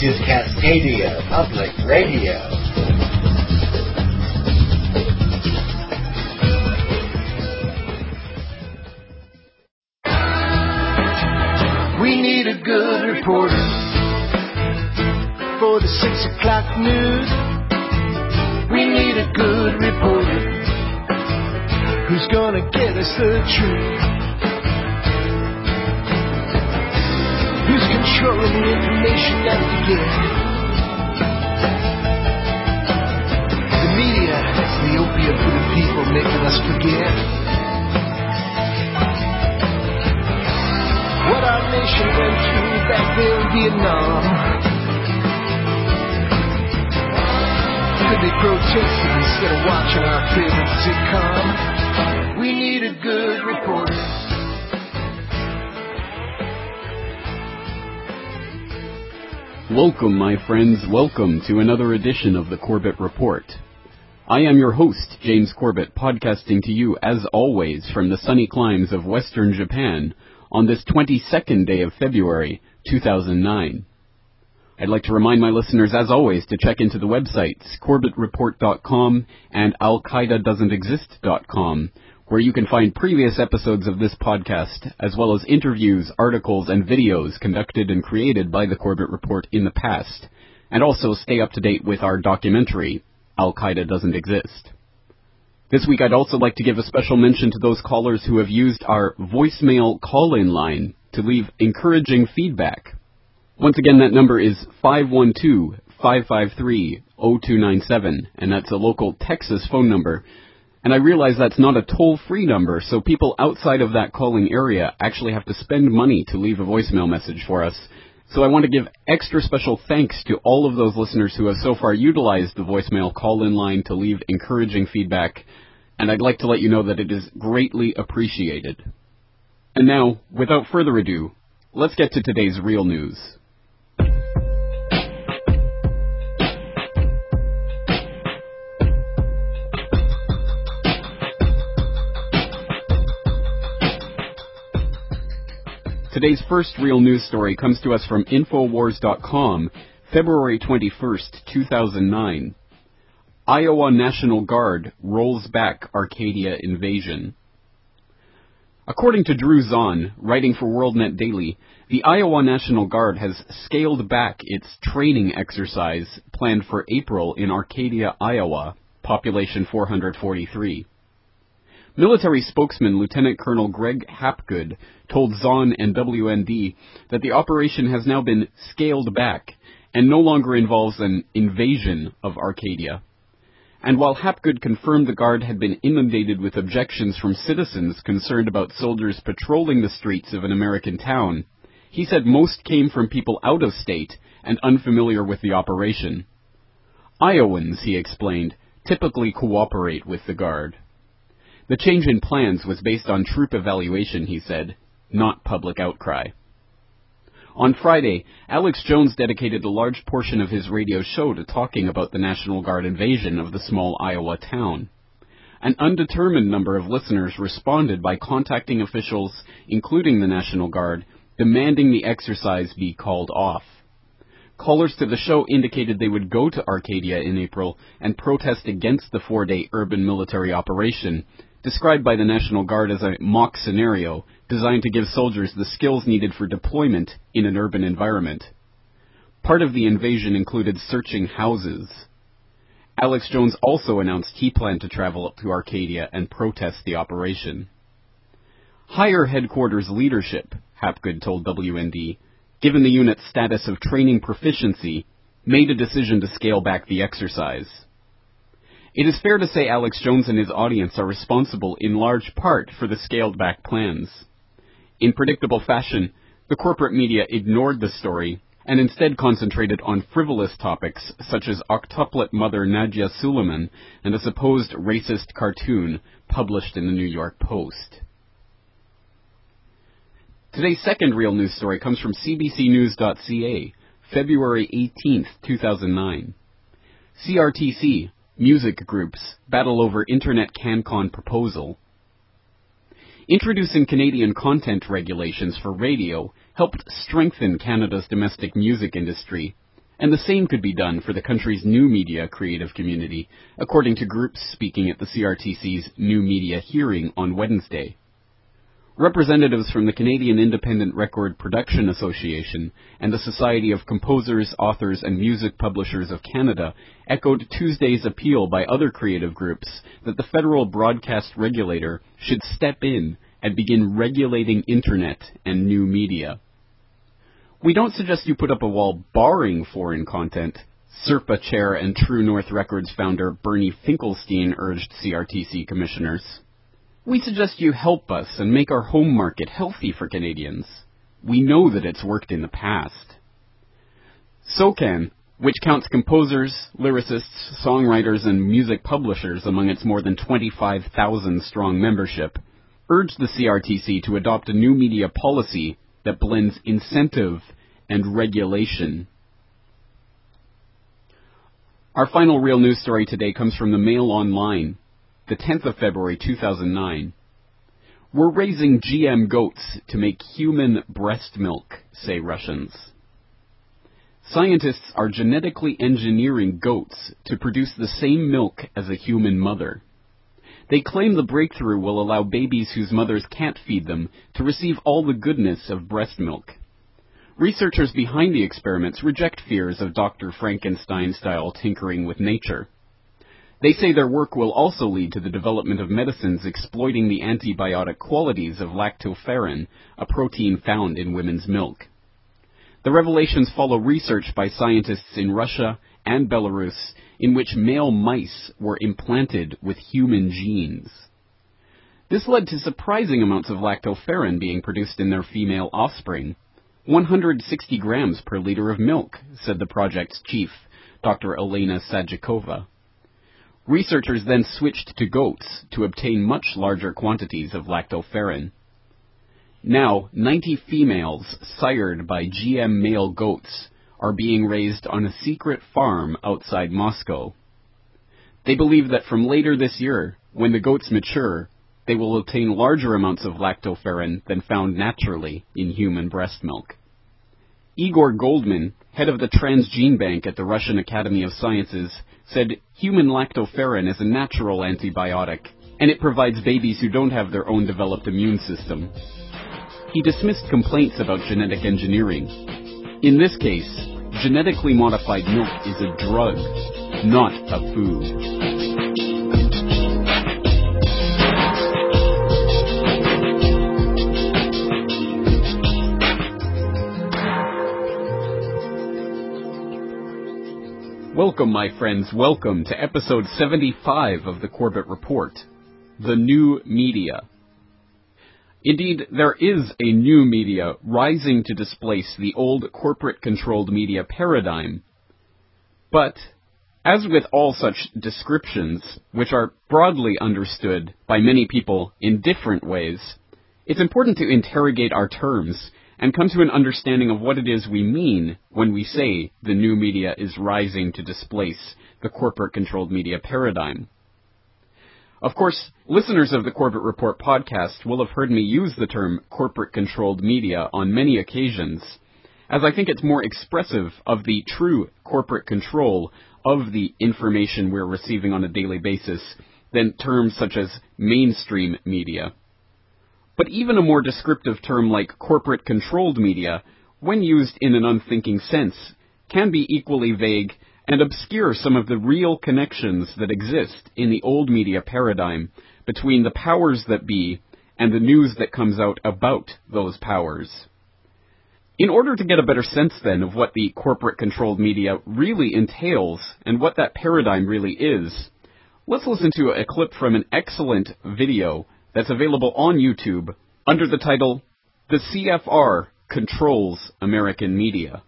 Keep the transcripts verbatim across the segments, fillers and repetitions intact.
is Cascadia Public Radio. We need a good reporter for the six o'clock news. We need a good reporter who's gonna get us the truth. Who's controlling the information that we get? The media is the opiate for the people, making us forget what our nation went through back there in Vietnam. Could they protested instead of watching our favorite sitcom? We need a good reporter. Welcome, my friends. Welcome to another edition of the Corbett Report. I am your host, James Corbett, podcasting to you, as always, from the sunny climes of Western Japan on this twenty-second day of February, two thousand nine. I'd like to remind my listeners, as always, to check into the websites corbett report dot com and al qaeda doesn't exist dot com, where you can find previous episodes of this podcast, as well as interviews, articles, and videos conducted and created by the Corbett Report in the past, and also stay up to date with our documentary, Al-Qaeda Doesn't Exist. This week, I'd also like to give a special mention to those callers who have used our voicemail call-in line to leave encouraging feedback. Once again, that number is five one two, five five three, zero two nine seven, and that's a local Texas phone number. And I realize that's not a toll-free number, so people outside of that calling area actually have to spend money to leave a voicemail message for us. So I want to give extra special thanks to all of those listeners who have so far utilized the voicemail call-in line to leave encouraging feedback, and I'd like to let you know that it is greatly appreciated. And now, without further ado, let's get to today's real news. Today's first real news story comes to us from Infowars dot com, February twenty-first, two thousand nine. Iowa National Guard rolls back Arcadia invasion. According to Drew Zahn, writing for WorldNet Daily, the Iowa National Guard has scaled back its training exercise planned for April in Arcadia, Iowa, population four hundred forty-three. Military spokesman Lieutenant Colonel Greg Hapgood told Zahn and W N D that the operation has now been scaled back and no longer involves an invasion of Arcadia. And while Hapgood confirmed the Guard had been inundated with objections from citizens concerned about soldiers patrolling the streets of an American town, he said most came from people out of state and unfamiliar with the operation. Iowans, he explained, typically cooperate with the Guard. The change in plans was based on troop evaluation, he said, not public outcry. On Friday, Alex Jones dedicated a large portion of his radio show to talking about the National Guard invasion of the small Iowa town. An undetermined number of listeners responded by contacting officials, including the National Guard, demanding the exercise be called off. Callers to the show indicated they would go to Arcadia in April and protest against the four-day urban military operation, described by the National Guard as a mock scenario designed to give soldiers the skills needed for deployment in an urban environment. Part of the invasion included searching houses. Alex Jones also announced he planned to travel up to Arcadia and protest the operation. Higher headquarters leadership, Hapgood told W N D, given the unit's status of training proficiency, made a decision to scale back the exercise. It is fair to say Alex Jones and his audience are responsible in large part for the scaled-back plans. In predictable fashion, the corporate media ignored the story and instead concentrated on frivolous topics such as octuplet mother Nadia Suleiman and a supposed racist cartoon published in the New York Post. Today's second real news story comes from C B C News dot C A, February eighteenth, two thousand nine. C R T C, music groups, battle over Internet CanCon proposal. Introducing Canadian content regulations for radio helped strengthen Canada's domestic music industry, and the same could be done for the country's new media creative community, according to groups speaking at the C R T C's New Media hearing on Wednesday. Representatives from the Canadian Independent Record Production Association and the Society of Composers, Authors, and Music Publishers of Canada echoed Tuesday's appeal by other creative groups that the federal broadcast regulator should step in and begin regulating Internet and new media. We don't suggest you put up a wall barring foreign content, SERPA chair and True North Records founder Bernie Finkelstein urged C R T C commissioners. We suggest you help us and make our home market healthy for Canadians. We know that it's worked in the past. SOCAN, which counts composers, lyricists, songwriters, and music publishers among its more than twenty-five thousand strong membership, urged the C R T C to adopt a new media policy that blends incentive and regulation. Our final real news story today comes from the Mail Online, the tenth of February two thousand nine. We're raising G M goats to make human breast milk, say Russians. Scientists are genetically engineering goats to produce the same milk as a human mother. They claim the breakthrough will allow babies whose mothers can't feed them to receive all the goodness of breast milk. Researchers behind the experiments reject fears of Doctor Frankenstein-style tinkering with nature. They say their work will also lead to the development of medicines exploiting the antibiotic qualities of lactoferrin, a protein found in women's milk. The revelations follow research by scientists in Russia and Belarus in which male mice were implanted with human genes. This led to surprising amounts of lactoferrin being produced in their female offspring, one hundred sixty grams per liter of milk, said the project's chief, Doctor Elena Sadjikova. Researchers then switched to goats to obtain much larger quantities of lactoferrin. Now, ninety females sired by G M male goats are being raised on a secret farm outside Moscow. They believe that from later this year, when the goats mature, they will obtain larger amounts of lactoferrin than found naturally in human breast milk. Igor Goldman, head of the Transgene Bank at the Russian Academy of Sciences, said human lactoferrin is a natural antibiotic, and it provides babies who don't have their own developed immune system. He dismissed complaints about genetic engineering. In this case, genetically modified milk is a drug, not a food. Welcome, my friends, welcome to episode seventy-five of the Corbett Report, The New Media. Indeed, there is a new media rising to displace the old corporate-controlled media paradigm. But, as with all such descriptions, which are broadly understood by many people in different ways, it's important to interrogate our terms and come to an understanding of what it is we mean when we say the new media is rising to displace the corporate-controlled media paradigm. Of course, listeners of the Corbett Report podcast will have heard me use the term corporate-controlled media on many occasions, as I think it's more expressive of the true corporate control of the information we're receiving on a daily basis than terms such as mainstream media. But even a more descriptive term like corporate-controlled media, when used in an unthinking sense, can be equally vague and obscure some of the real connections that exist in the old media paradigm between the powers that be and the news that comes out about those powers. In order to get a better sense, then, of what the corporate-controlled media really entails and what that paradigm really is, let's listen to a clip from an excellent video that's available on YouTube under the title, The C F R Controls American Media.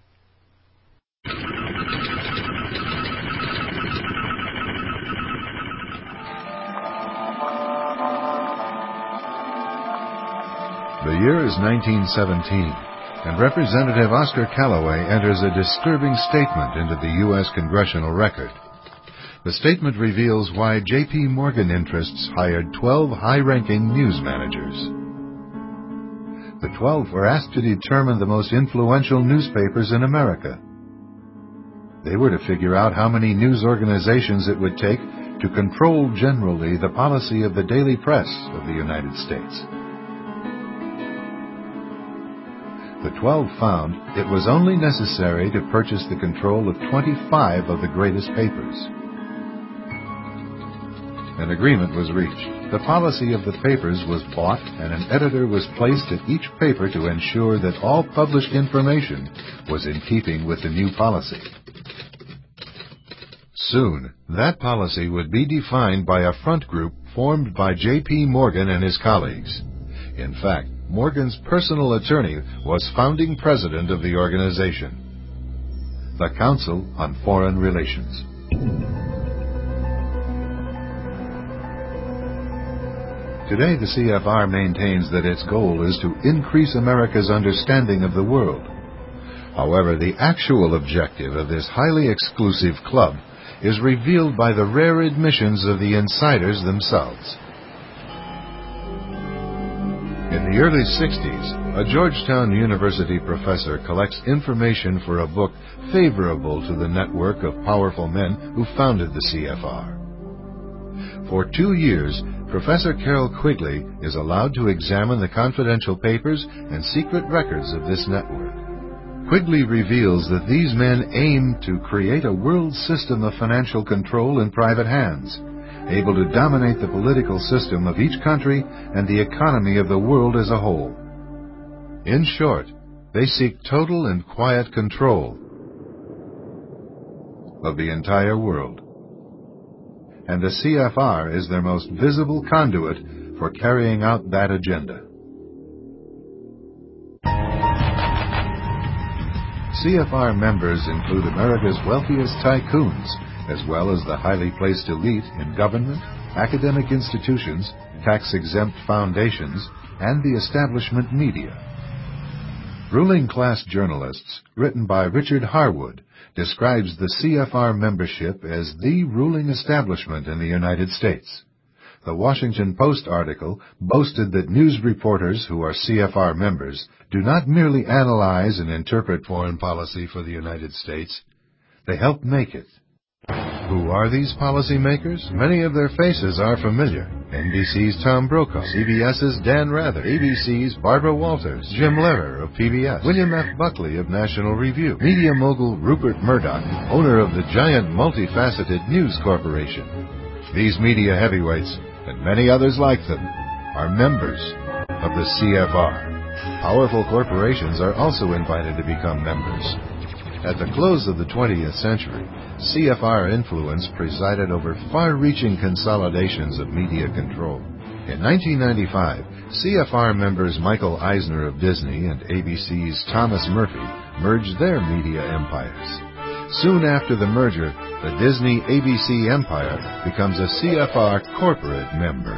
The year is nineteen seventeen, and Representative Oscar Callaway enters a disturbing statement into the U S Congressional Record. The statement reveals why J P Morgan interests hired twelve high-ranking news managers. The twelve were asked to determine the most influential newspapers in America. They were to figure out how many news organizations it would take to control generally the policy of the daily press of the United States. The Twelve found it was only necessary to purchase the control of twenty-five of the greatest papers. An agreement was reached. The policy of the papers was bought, and an editor was placed at each paper to ensure that all published information was in keeping with the new policy. Soon, that policy would be defined by a front group formed by J P Morgan and his colleagues. In fact, Morgan's personal attorney was founding president of the organization, the Council on Foreign Relations. Today, the C F R maintains that its goal is to increase America's understanding of the world. However, the actual objective of this highly exclusive club is revealed by the rare admissions of the insiders themselves. In the early sixties, a Georgetown University professor collects information for a book favorable to the network of powerful men who founded the C F R. For two years, Professor Carroll Quigley is allowed to examine the confidential papers and secret records of this network. Quigley reveals that these men aim to create a world system of financial control in private hands, able to dominate the political system of each country and the economy of the world as a whole. In short, they seek total and quiet control of the entire world. And the C F R is their most visible conduit for carrying out that agenda. C F R members include America's wealthiest tycoons, as well as the highly placed elite in government, academic institutions, tax-exempt foundations, and the establishment media. Ruling Class Journalists, written by Richard Harwood, describes the C F R membership as the ruling establishment in the United States. The Washington Post article boasted that news reporters who are C F R members do not merely analyze and interpret foreign policy for the United States, they help make it. Who are these policymakers? Many of their faces are familiar. N B C's Tom Brokaw, CBS's Dan Rather, A B C's Barbara Walters, Jim Lehrer of P B S, William F. Buckley of National Review, media mogul Rupert Murdoch, owner of the giant multifaceted News Corporation. These media heavyweights, and many others like them, are members of the C F R. Powerful corporations are also invited to become members. At the close of the twentieth century, C F R influence presided over far-reaching consolidations of media control. In nineteen ninety-five, C F R members Michael Eisner of Disney and A B C's Thomas Murphy merged their media empires. Soon after the merger, the Disney-A B C empire becomes a C F R corporate member.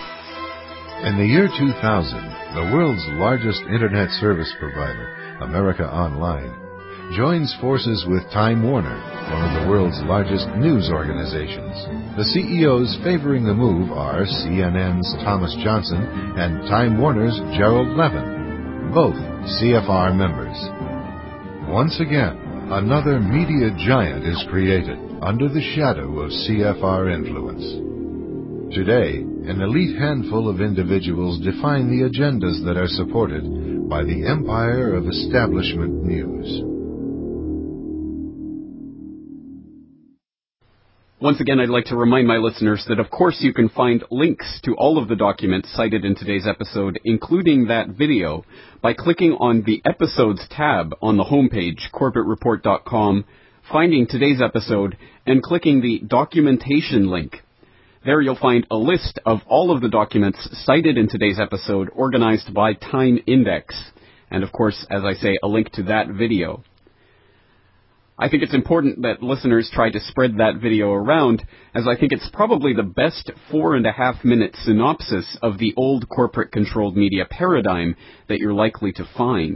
In the year two thousand, the world's largest internet service provider, America Online, joins forces with Time Warner, one of the world's largest news organizations. The C E Os favoring the move are C N N's Thomas Johnson and Time Warner's Gerald Levin, both C F R members. Once again, another media giant is created under the shadow of C F R influence. Today, an elite handful of individuals define the agendas that are supported by the empire of establishment news. Once again, I'd like to remind my listeners that, of course, you can find links to all of the documents cited in today's episode, including that video, by clicking on the Episodes tab on the homepage, corporate report dot com, finding today's episode, and clicking the Documentation link. There you'll find a list of all of the documents cited in today's episode, organized by time index, and, of course, as I say, a link to that video. I think it's important that listeners try to spread that video around, as I think it's probably the best four and a half minute synopsis of the old corporate-controlled media paradigm that you're likely to find.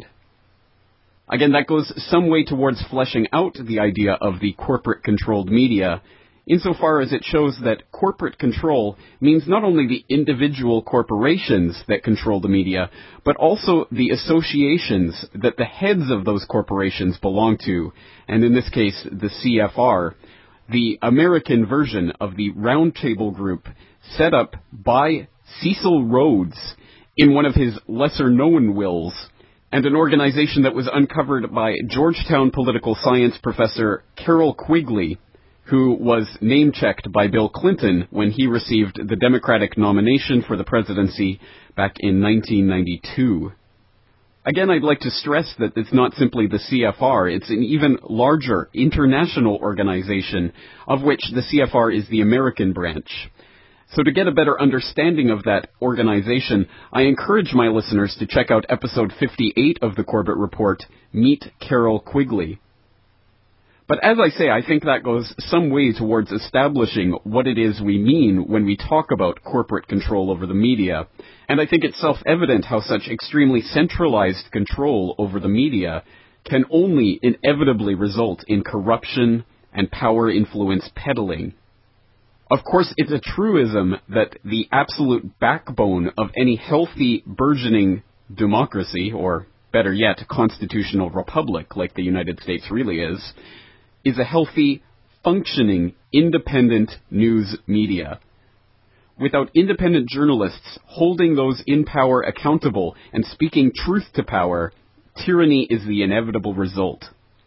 Again, that goes some way towards fleshing out the idea of the corporate-controlled media insofar as it shows that corporate control means not only the individual corporations that control the media, but also the associations that the heads of those corporations belong to, and in this case, the C F R, the American version of the Roundtable Group set up by Cecil Rhodes in one of his lesser-known wills, and an organization that was uncovered by Georgetown political science professor Carroll Quigley, who was name-checked by Bill Clinton when he received the Democratic nomination for the presidency back in nineteen ninety-two. Again, I'd like to stress that it's not simply the C F R, it's an even larger international organization, of which the C F R is the American branch. So to get a better understanding of that organization, I encourage my listeners to check out episode fifty-eight of the Corbett Report, Meet Carroll Quigley. But as I say, I think that goes some way towards establishing what it is we mean when we talk about corporate control over the media. And I think it's self-evident how such extremely centralized control over the media can only inevitably result in corruption and power influence peddling. Of course, it's a truism that the absolute backbone of any healthy, burgeoning democracy, or better yet, constitutional republic like the United States really is, is a healthy, functioning, independent news media. Without independent journalists holding those in power accountable and speaking truth to power, tyranny is the inevitable result.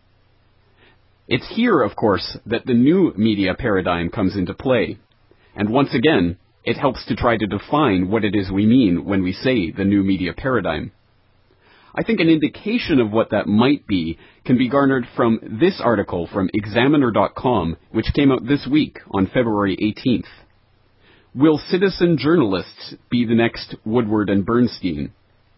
It's here, of course, that the new media paradigm comes into play. And once again, it helps to try to define what it is we mean when we say the new media paradigm. I think an indication of what that might be can be garnered from this article from Examiner dot com, which came out this week on February eighteenth. Will citizen journalists be the next Woodward and Bernstein?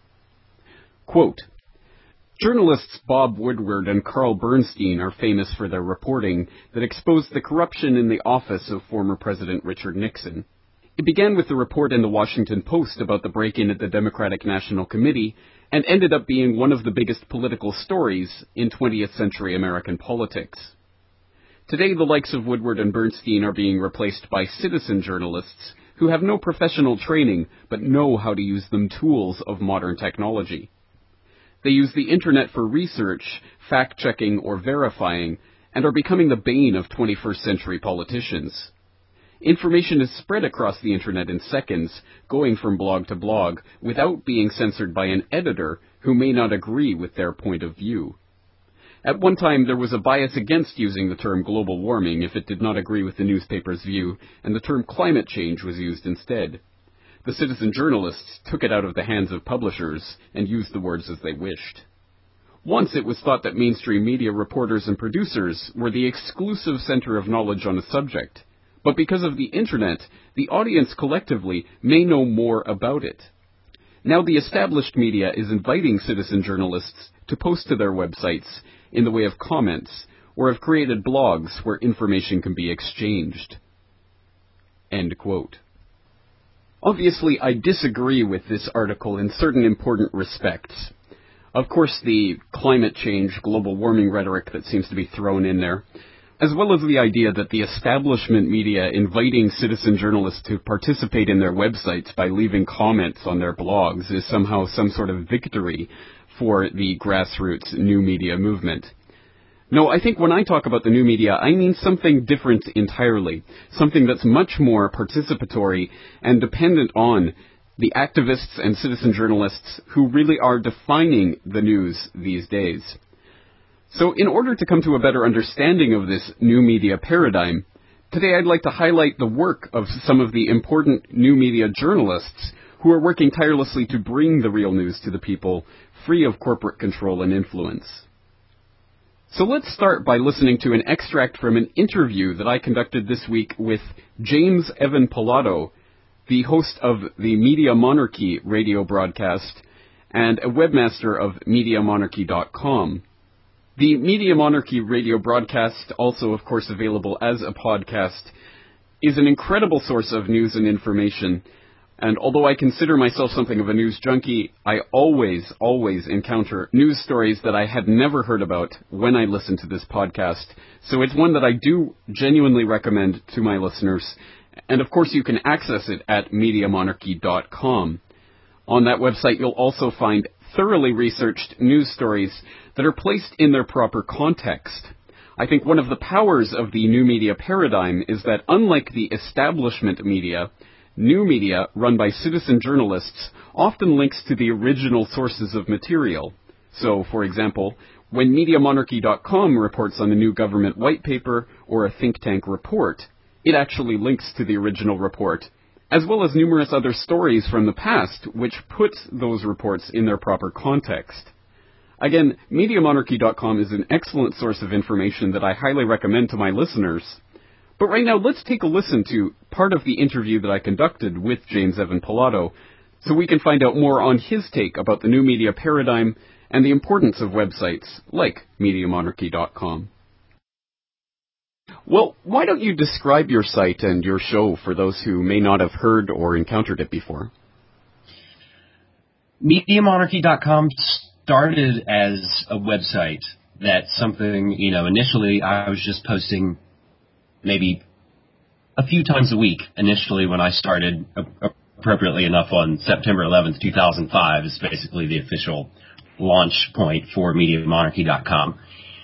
Quote, journalists Bob Woodward and Carl Bernstein are famous for their reporting that exposed the corruption in the office of former President Richard Nixon. It began with the report in the Washington Post about the break-in at the Democratic National Committee and ended up being one of the biggest political stories in twentieth century American politics. Today, the likes of Woodward and Bernstein are being replaced by citizen journalists who have no professional training but know how to use the tools of modern technology. They use the internet for research, fact-checking, or verifying, and are becoming the bane of twenty-first century politicians. Information is spread across the internet in seconds, going from blog to blog, without being censored by an editor who may not agree with their point of view. At one time, there was a bias against using the term global warming if it did not agree with the newspaper's view, and the term climate change was used instead. The citizen journalists took it out of the hands of publishers and used the words as they wished. Once it was thought that mainstream media reporters and producers were the exclusive center of knowledge on a subject. But because of the internet, the audience collectively may know more about it. Now the established media is inviting citizen journalists to post to their websites in the way of comments, or have created blogs where information can be exchanged. End quote. Obviously, I disagree with this article in certain important respects. Of course, the climate change, global warming rhetoric that seems to be thrown in there, as well as the idea that the establishment media inviting citizen journalists to participate in their websites by leaving comments on their blogs is somehow some sort of victory for the grassroots new media movement. No, I think when I talk about the new media, I mean something different entirely, something that's much more participatory and dependent on the activists and citizen journalists who really are defining the news these days. So in order to come to a better understanding of this new media paradigm, today I'd like to highlight the work of some of the important new media journalists who are working tirelessly to bring the real news to the people, free of corporate control and influence. So let's start by listening to an extract from an interview that I conducted this week with James Evan Pilato, the host of the Media Monarchy radio broadcast and a webmaster of media monarchy dot com. The Media Monarchy radio broadcast, also of course available as a podcast, is an incredible source of news and information, And although I consider myself something of a news junkie, I always, always encounter news stories that I had never heard about when I listen to this podcast. So it's one that I do genuinely recommend to my listeners. And of course, you can access it at media monarchy dot com. On that website, you'll also find thoroughly researched news stories that are placed in their proper context. I think one of the powers of the new media paradigm is that unlike the establishment media, new media run by citizen journalists often links to the original sources of material. So, for example, when media monarchy dot com reports on a new government white paper or a think tank report, it actually links to the original report, as well as numerous other stories from the past which put those reports in their proper context. Again, media monarchy dot com is an excellent source of information that I highly recommend to my listeners. But right now, let's take a listen to part of the interview that I conducted with James Evan Pilato, so we can find out more on his take about the new media paradigm and the importance of websites like media monarchy dot com. Well, why don't you describe your site and your show for those who may not have heard or encountered it before? media monarchy dot com started as a website. That's something, you know, initially I was just posting maybe a few times a week initially when I started, appropriately enough, on September eleventh, two thousand five is basically the official launch point for media monarchy dot com.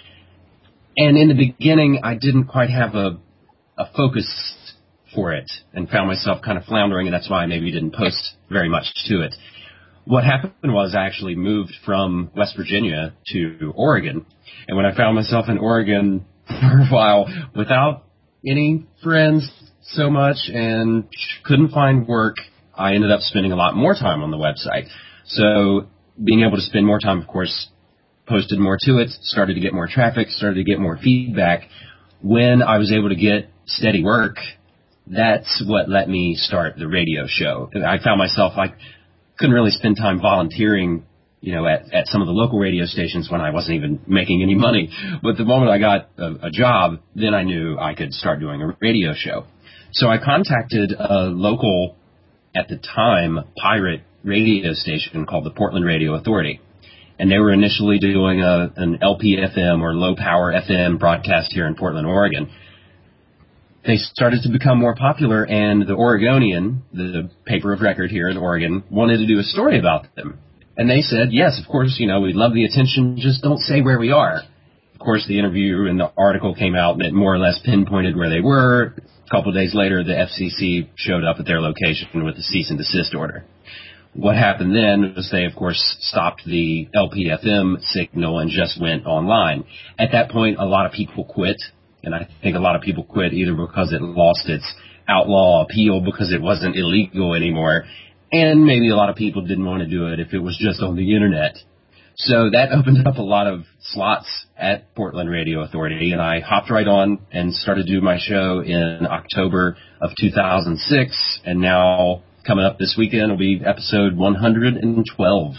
And in the beginning, I didn't quite have a, a focus for it and found myself kind of floundering, and that's why I maybe didn't post very much to it. What happened was I actually moved from West Virginia to Oregon, and when I found myself in Oregon for a while without any friends so much and couldn't find work, I ended up spending a lot more time on the website. So being able to spend more time, of course, posted more to it, started to get more traffic, started to get more feedback. When I was able to get steady work, that's what let me start the radio show. I found myself, I couldn't really spend time volunteering, you know, at, at some of the local radio stations when I wasn't even making any money. But the moment I got a, a job, then I knew I could start doing a radio show. So I contacted a local, at the time, pirate radio station called the Portland Radio Authority. And they were initially doing a, an L P F M or low power F M broadcast here in Portland, Oregon. They started to become more popular, and the Oregonian, the paper of record here in Oregon, wanted to do a story about them. And they said, yes, of course, you know, we'd love the attention, just don't say where we are. Of course, the interview and the article came out that more or less pinpointed where they were. A couple of days later, the F C C showed up at their location with a cease and desist order. What happened then was they, of course, stopped the L P F M signal and just went online. At that point, a lot of people quit, and I think a lot of people quit either because it lost its outlaw appeal because it wasn't illegal anymore, and maybe a lot of people didn't want to do it if it was just on the internet. So that opened up a lot of slots at Portland Radio Authority, and I hopped right on and started doing my show in October of two thousand six, and now coming up this weekend will be episode one hundred twelve.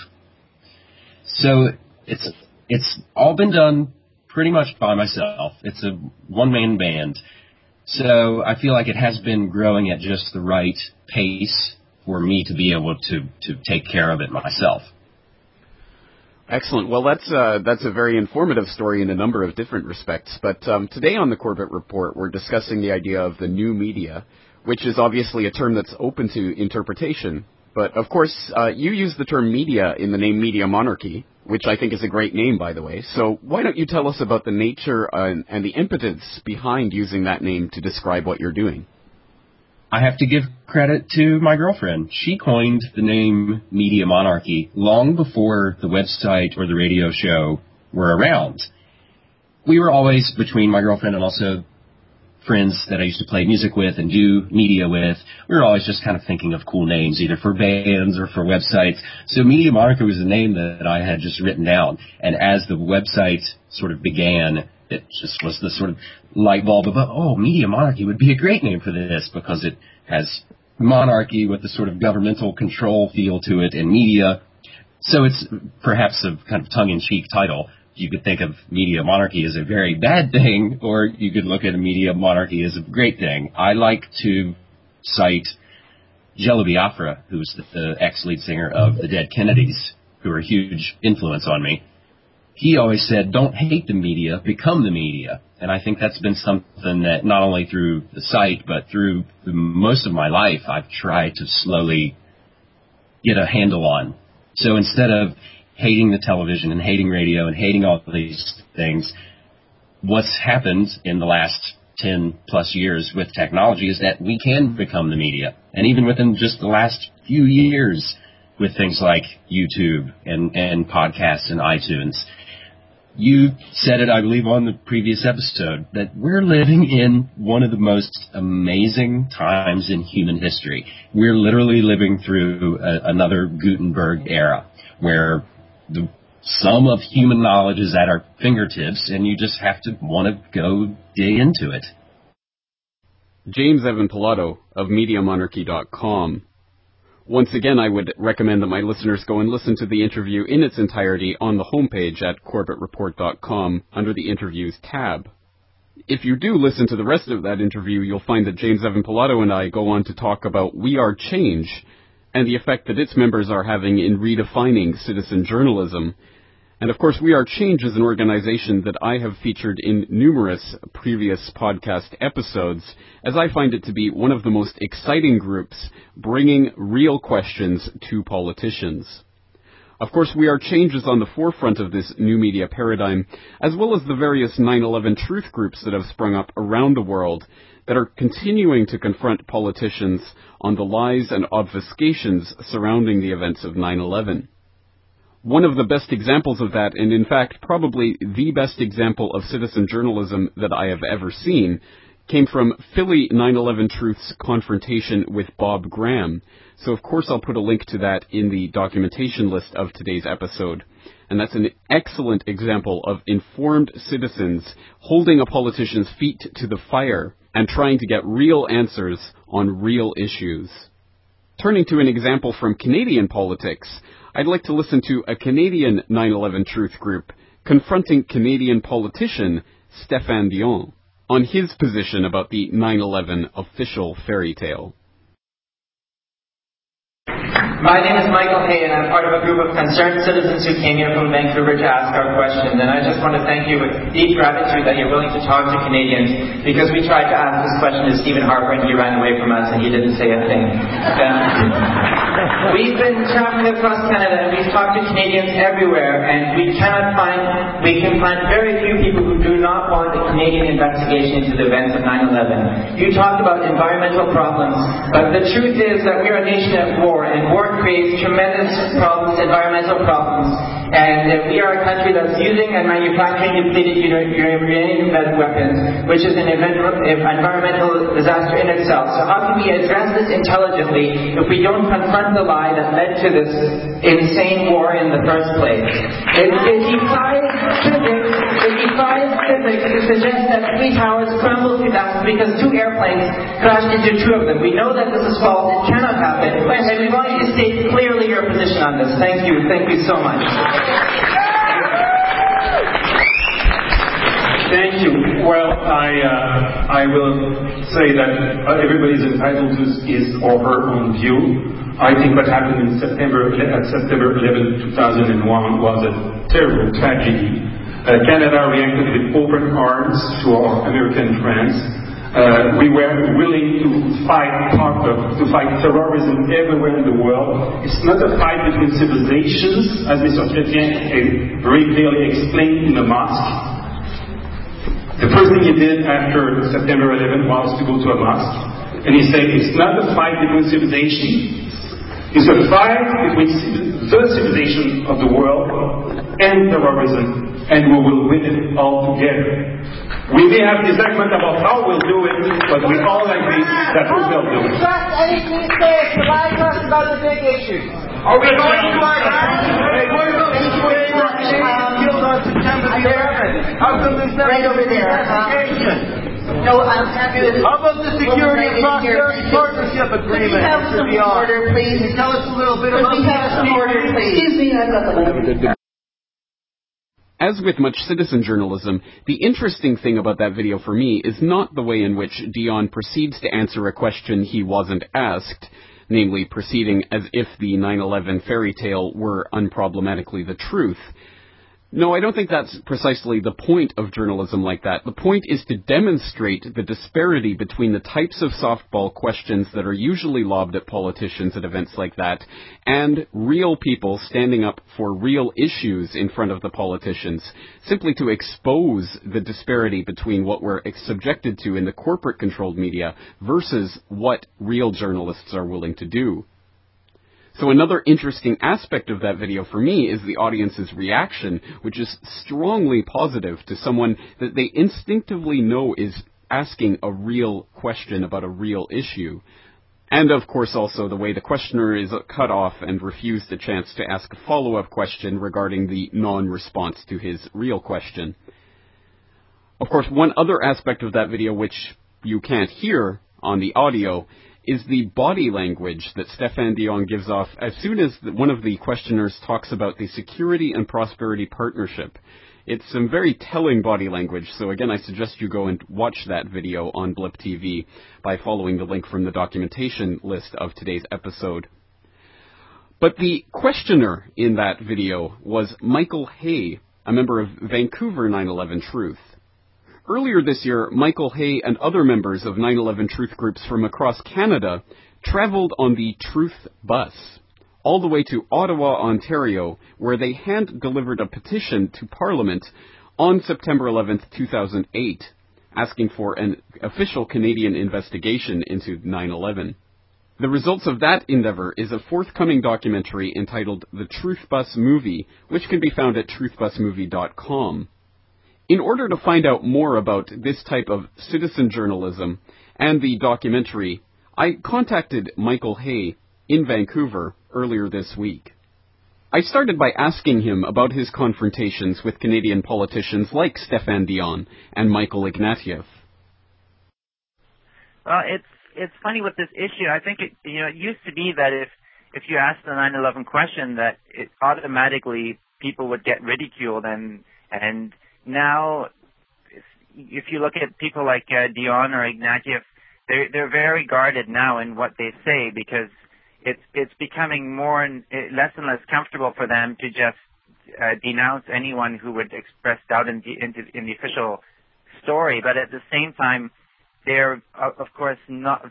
So it's it's all been done pretty much by myself. It's a one-man band. So I feel like it has been growing at just the right pace for me to be able to, to take care of it myself. Excellent. Well, that's uh, that's a very informative story in a number of different respects. But um, today on the Corbett Report, we're discussing the idea of the new media, which is obviously a term that's open to interpretation. But, of course, uh, you use the term media in the name Media Monarchy, which I think is a great name, by the way. So why don't you tell us about the nature and, and the impetus behind using that name to describe what you're doing? I have to give credit to my girlfriend. She coined the name Media Monarchy long before the website or the radio show were around. We were always, between my girlfriend and also friends that I used to play music with and do media with, we were always just kind of thinking of cool names, either for bands or for websites. So Media Monarchy was a name that I had just written down. And as the website sort of began, it just was the sort of light bulb of, oh, Media Monarchy would be a great name for this because it has monarchy with the sort of governmental control feel to it and media. So it's perhaps a kind of tongue-in-cheek title. You could think of Media Monarchy as a very bad thing, or you could look at a Media Monarchy as a great thing. I like to cite Jello Biafra, who's the, the ex-lead singer of the Dead Kennedys, who are a huge influence on me, he always said, don't hate the media, become the media. And I think that's been something that not only through the site, but through most of my life, I've tried to slowly get a handle on. So instead of hating the television and hating radio and hating all these things, what's happened in the last ten plus years with technology is that we can become the media. And even within just the last few years with things like YouTube and, and podcasts and iTunes, you said it, I believe, on the previous episode, that we're living in one of the most amazing times in human history. We're literally living through a, another Gutenberg era, where the sum of human knowledge is at our fingertips, and you just have to want to go dig into it. James Evan Pilato of Media Monarchy dot com. Once again, I would recommend that my listeners go and listen to the interview in its entirety on the homepage at Corbett Report dot com under the Interviews tab. If you do listen to the rest of that interview, you'll find that James Evan Pilato and I go on to talk about We Are Change and the effect that its members are having in redefining citizen journalism. And of course, We Are Change is an organization that I have featured in numerous previous podcast episodes, as I find it to be one of the most exciting groups bringing real questions to politicians. Of course, We Are Change is on the forefront of this new media paradigm, as well as the various nine eleven truth groups that have sprung up around the world that are continuing to confront politicians on the lies and obfuscations surrounding the events of nine eleven. One of the best examples of that, and in fact probably the best example of citizen journalism that I have ever seen, came from Philly nine eleven Truth's confrontation with Bob Graham. So of course I'll put a link to that in the documentation list of today's episode. And that's an excellent example of informed citizens holding a politician's feet to the fire and trying to get real answers on real issues. Turning to an example from Canadian politics, I'd like to listen to a Canadian nine eleven Truth group confronting Canadian politician Stéphane Dion on his position about the nine eleven official fairy tale. My name is Michael Hay, and I'm part of a group of concerned citizens who came here from Vancouver to ask our questions. And I just want to thank you with deep gratitude that you're willing to talk to Canadians, because we tried to ask this question to Stephen Harper, and he ran away from us, and he didn't say a thing. Um, we've been traveling across Canada, and we've talked to Canadians everywhere, and we cannot find, we can find very few people who do not want a Canadian investigation into the events of nine eleven. You talked about environmental problems, but the truth is that we're a nation at war, and war creates tremendous problems, environmental problems, and uh, we are a country that's using and manufacturing depleted uranium weapons, which is an environmental disaster in itself. So how can we address this intelligently if we don't confront the lie that led to this insane war in the first place? It, it defies physics, it defies physics to suggest that three towers crumbled to dust because two airplanes crashed into two of them. We know that this is false, it cannot happen, and we want you to state clearly your position on this. Thank you, thank you so much. Thank you. Well, I uh, I will say that uh, everybody is entitled to his or her own view. I think what happened in September uh, September eleventh, two thousand one was a terrible tragedy. Uh, Canada reacted with open arms to our American friends. Uh, we were willing to fight part of, to fight terrorism everywhere in the world. It's not a fight between civilizations, as Mister Chrétien very clearly explained in the mosque. The first thing he did after September eleventh was to go to a mosque, and he said it's not a fight between civilizations, it's a fight between the civilization of the world and terrorism, and we will win it all together. We may have disagreement about how we'll do it, but we all agree that we will do it. Trust anything said, provide us about the big issues. Are we going to our Hey, what about the situation killed on September the eleventh? How come there's never been an investigation? No, I'm happy with How about the Security and Prosperity Partnership Agreement? Could we have some order, please? Tell us a little bit Could about we have some order, please? Excuse me, I've got the As with much citizen journalism, the interesting thing about that video for me is not the way in which Dion proceeds to answer a question he wasn't asked. namely proceeding as if the nine eleven fairy tale were unproblematically the truth. No, I don't think that's precisely the point of journalism like that. The point is to demonstrate the disparity between the types of softball questions that are usually lobbed at politicians at events like that and real people standing up for real issues in front of the politicians, simply to expose the disparity between what we're subjected to in the corporate-controlled media versus what real journalists are willing to do. So another interesting aspect of that video for me is the audience's reaction, which is strongly positive to someone that they instinctively know is asking a real question about a real issue. And of course also the way the questioner is cut off and refused a chance to ask a follow-up question regarding the non-response to his real question. Of course, one other aspect of that video which you can't hear on the audio is the body language that Stéphane Dion gives off as soon as one of the questioners talks about the Security and Prosperity Partnership. It's some very telling body language, so again I suggest you go and watch that video on Blip T V by following the link from the documentation list of today's episode. But the questioner in that video was Michael Hay, a member of Vancouver nine eleven Truth. Earlier this year, Michael Hay and other members of nine eleven Truth groups from across Canada traveled on the Truth Bus all the way to Ottawa, Ontario, where they hand-delivered a petition to Parliament on September eleventh, two thousand eight, asking for an official Canadian investigation into nine eleven. The results of that endeavor is a forthcoming documentary entitled The Truth Bus Movie, which can be found at truth bus movie dot com. In order to find out more about this type of citizen journalism and the documentary, I contacted Michael Hay in Vancouver earlier this week. I started by asking him about his confrontations with Canadian politicians like Stéphane Dion and Michael Ignatieff. Well, it's it's funny with this issue. I think it you know it used to be that if if you asked the nine eleven question, that it automatically people would get ridiculed, and and now, if you look at people like uh, Dion or Ignatieff, they're they're very guarded now in what they say, because it's it's becoming more and less and less comfortable for them to just uh, denounce anyone who would express doubt in the, in, the, in the official story. But at the same time, they're uh, of course not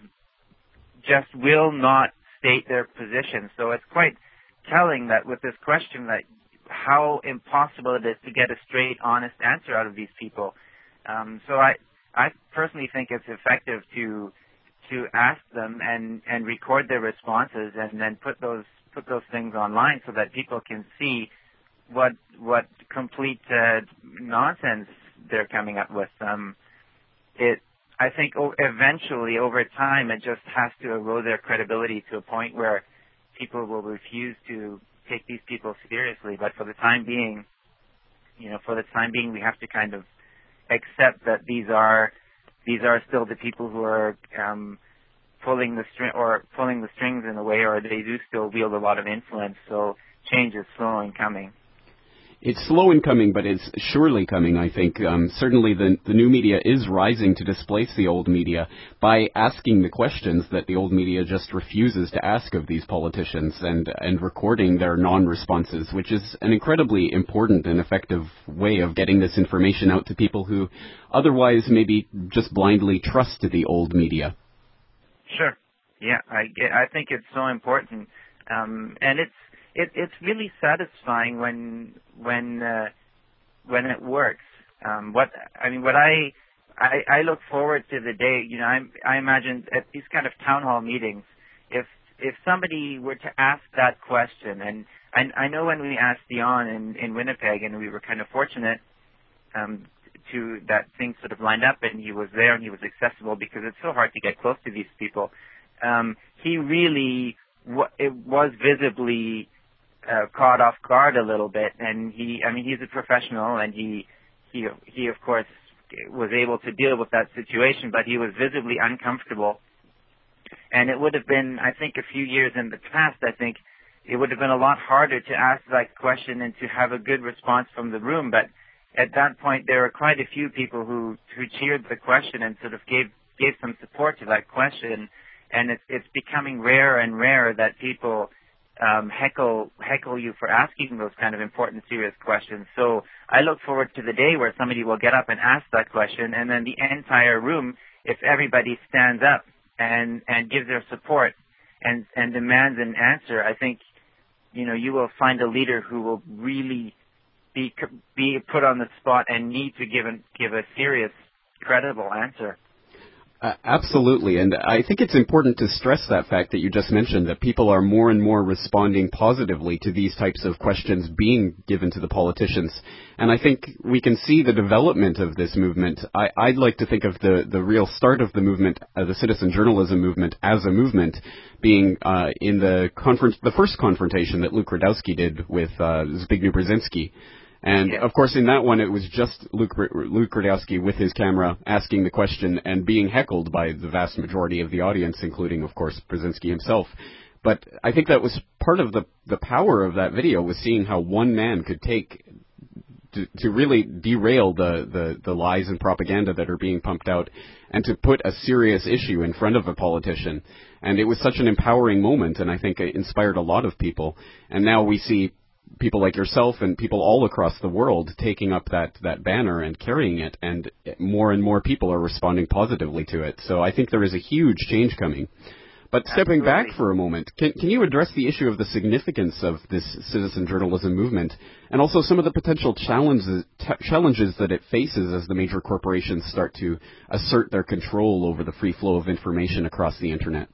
just will not state their position. So it's quite telling that with this question that how impossible it is to get a straight, honest answer out of these people. Um, so I, I personally think it's effective to to ask them and, and record their responses and then put those put those things online so that people can see what what complete uh, nonsense they're coming up with. Um, it I think o- eventually, over time, it just has to erode their credibility to a point where people will refuse to take these people seriously. But for the time being, you know, for the time being, we have to kind of accept that these are these are still the people who are um, pulling the string or pulling the strings in a way, or they do still wield a lot of influence. So change is slow in coming. It's slow in coming, but it's surely coming, I think. Um, certainly the, the new media is rising to displace the old media by asking the questions that the old media just refuses to ask of these politicians and, and recording their non-responses, which is an incredibly important and effective way of getting this information out to people who otherwise maybe just blindly trust the old media. Sure. Yeah, I, I think it's so important. Um, and it's It, it's really satisfying when when uh, when it works. Um, what I mean, what I, I I look forward to the day. You know, I I imagine at these kind of town hall meetings, if if somebody were to ask that question, and I, I know when we asked Dion in, in Winnipeg, and we were kind of fortunate um, to that things sort of lined up, and he was there and he was accessible, because it's so hard to get close to these people. Um, he really it was visibly Uh, caught off guard a little bit, and he, I mean, he's a professional, and he, he, he, of course, was able to deal with that situation, but he was visibly uncomfortable. And it would have been, I think, a few years in the past, I think, it would have been a lot harder to ask that question and to have a good response from the room. But at that point, there were quite a few people who, who cheered the question and sort of gave, gave some support to that question. and it's it's becoming rarer and rarer that people um, heckle heckle you for asking those kind of important, serious questions. So I look forward to the day where somebody will get up and ask that question, and then the entire room, if everybody stands up and and gives their support and and demands an answer, I think, you know, you will find a leader who will really be be put on the spot and need to give a, give a serious, credible answer. Uh, absolutely, and I think it's important to stress that fact that you just mentioned, that people are more and more responding positively to these types of questions being given to the politicians. And I think we can see the development of this movement. I, I'd like to think of the, the real start of the movement, uh, the citizen journalism movement, as a movement, being uh, in the conference, the first confrontation that Luke Rudkowski did with uh, Zbigniew Brzezinski. And, of course, in that one, it was just Luke, Luke Rudkowski with his camera asking the question and being heckled by the vast majority of the audience, including, of course, Brzezinski himself. But I think that was part of the, the power of that video, was seeing how one man could take to, to really derail the, the, the lies and propaganda that are being pumped out and to put a serious issue in front of a politician. And it was such an empowering moment, and I think it inspired a lot of people. And now we see people like yourself and people all across the world taking up that, that banner and carrying it, and more and more people are responding positively to it. So I think there is a huge change coming. But stepping Absolutely. back for a moment, can, can you address the issue of the significance of this citizen journalism movement, and also some of the potential challenges, t- challenges that it faces as the major corporations start to assert their control over the free flow of information across the Internet?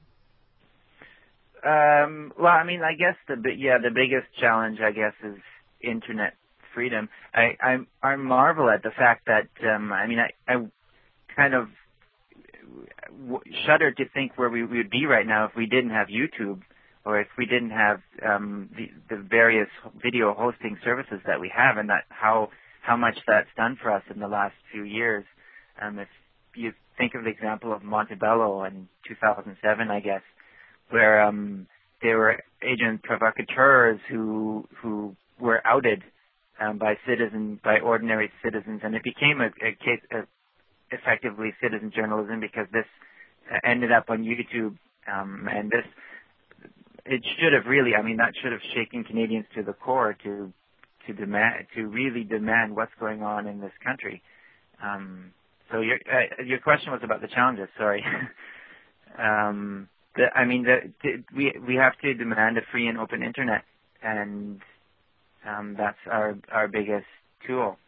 Um, well, I mean, I guess the yeah the biggest challenge, I guess, is internet freedom. I I, I marvel at the fact that um, I mean I, I kind of w- shudder to think where we would be right now if we didn't have YouTube, or if we didn't have um, the, the various video hosting services that we have, and that how how much that's done for us in the last few years. Um, if you think of the example of Montebello in two thousand seven, I guess, where um, there were agent provocateurs who who were outed um, by citizens, by ordinary citizens, and it became a, a case of effectively citizen journalism, because this ended up on YouTube, um, and this it should have really, I mean, that should have shaken Canadians to the core to to demand to really demand what's going on in this country. Um, so your uh, your question was about the challenges. Sorry. um, The, I mean, the, the, we we have to demand a free and open internet, and um, that's our our biggest tool.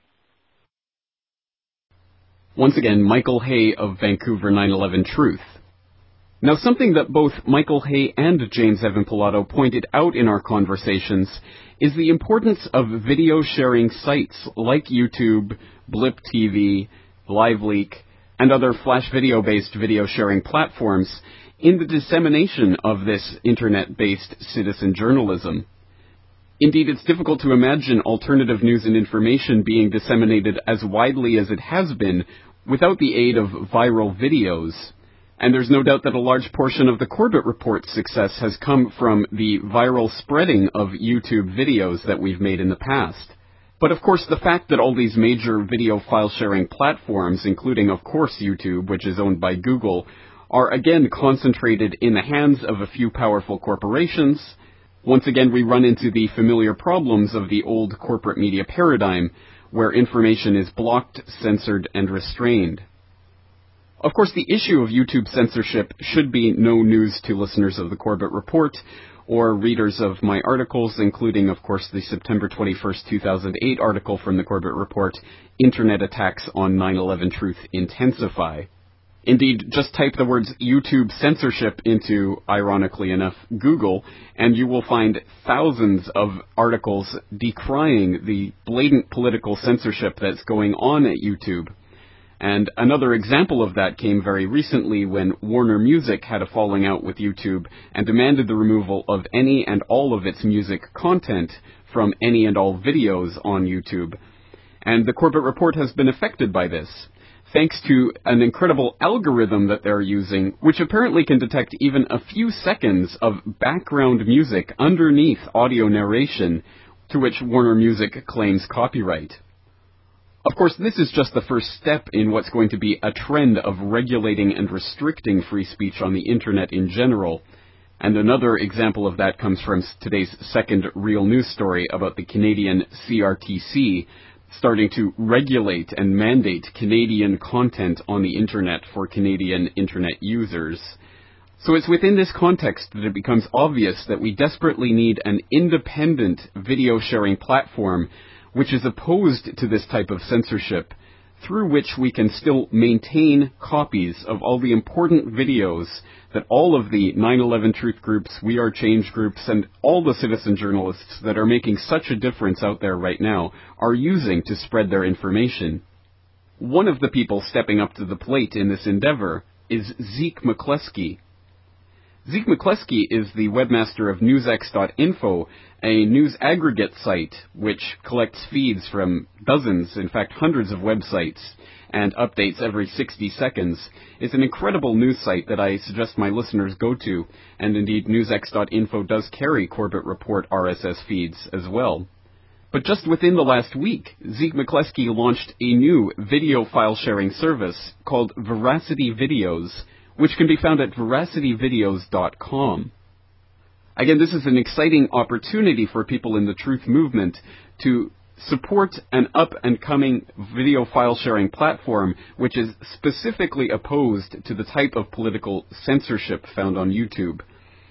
Once again, Michael Hay of Vancouver nine eleven Truth. Now, something that both Michael Hay and James Evan Pilato pointed out in our conversations is the importance of video sharing sites like YouTube, Blip T V, LiveLeak, and other flash video-based video sharing platforms in the dissemination of this internet-based citizen journalism. Indeed, it's difficult to imagine alternative news and information being disseminated as widely as it has been without the aid of viral videos. And there's no doubt that a large portion of the Corbett Report's success has come from the viral spreading of YouTube videos that we've made in the past. But of course, the fact that all these major video file sharing platforms, including of course YouTube, which is owned by Google, are again concentrated in the hands of a few powerful corporations. Once again, we run into the familiar problems of the old corporate media paradigm, where information is blocked, censored, and restrained. Of course, the issue of YouTube censorship should be no news to listeners of the Corbett Report, or readers of my articles, including, of course, the September twenty-first, two thousand eight article from the Corbett Report, Internet Attacks on nine eleven Truth Intensify. Indeed, just type the words YouTube censorship into, ironically enough, Google, and you will find thousands of articles decrying the blatant political censorship that's going on at YouTube. And another example of that came very recently when Warner Music had a falling out with YouTube and demanded the removal of any and all of its music content from any and all videos on YouTube. And the Corbett Report has been affected by this, thanks to an incredible algorithm that they're using, which apparently can detect even a few seconds of background music underneath audio narration, to which Warner Music claims copyright. Of course, this is just the first step in what's going to be a trend of regulating and restricting free speech on the internet in general. And another example of that comes from today's second real news story about the Canadian C R T C starting to regulate and mandate Canadian content on the internet for Canadian internet users. So it's within this context that it becomes obvious that we desperately need an independent video sharing platform which is opposed to this type of censorship, through which we can still maintain copies of all the important videos that all of the nine eleven Truth groups, We Are Change groups, and all the citizen journalists that are making such a difference out there right now are using to spread their information. One of the people stepping up to the plate in this endeavor is Zeke McCleskey. Zeke McCleskey is the webmaster of newsx dot info, a news aggregate site which collects feeds from dozens, in fact hundreds of websites, and updates every sixty seconds. It's an incredible news site that I suggest my listeners go to, and indeed newsx dot info does carry Corbett Report R S S feeds as well. But just within the last week, Zeke McCleskey launched a new video file sharing service called Veracity Videos, which can be found at veracity videos dot com. Again, this is an exciting opportunity for people in the truth movement to support an up-and-coming video file-sharing platform which is specifically opposed to the type of political censorship found on YouTube.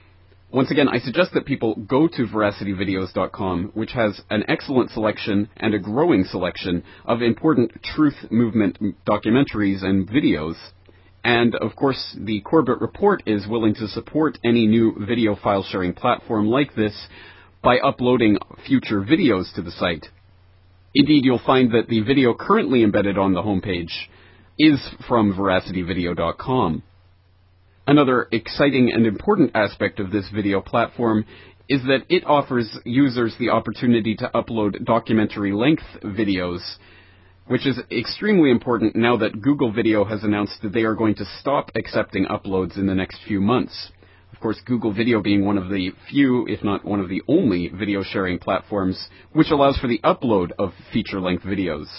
Once again, I suggest that people go to veracity videos dot com, which has an excellent selection and a growing selection of important truth movement documentaries and videos. And, of course, the Corbett Report is willing to support any new video file sharing platform like this by uploading future videos to the site. Indeed, you'll find that the video currently embedded on the homepage is from veracity video dot com. Another exciting and important aspect of this video platform is that it offers users the opportunity to upload documentary-length videos, which is extremely important now that Google Video has announced that they are going to stop accepting uploads in the next few months. Of course, Google Video being one of the few, if not one of the only, video sharing platforms which allows for the upload of feature-length videos.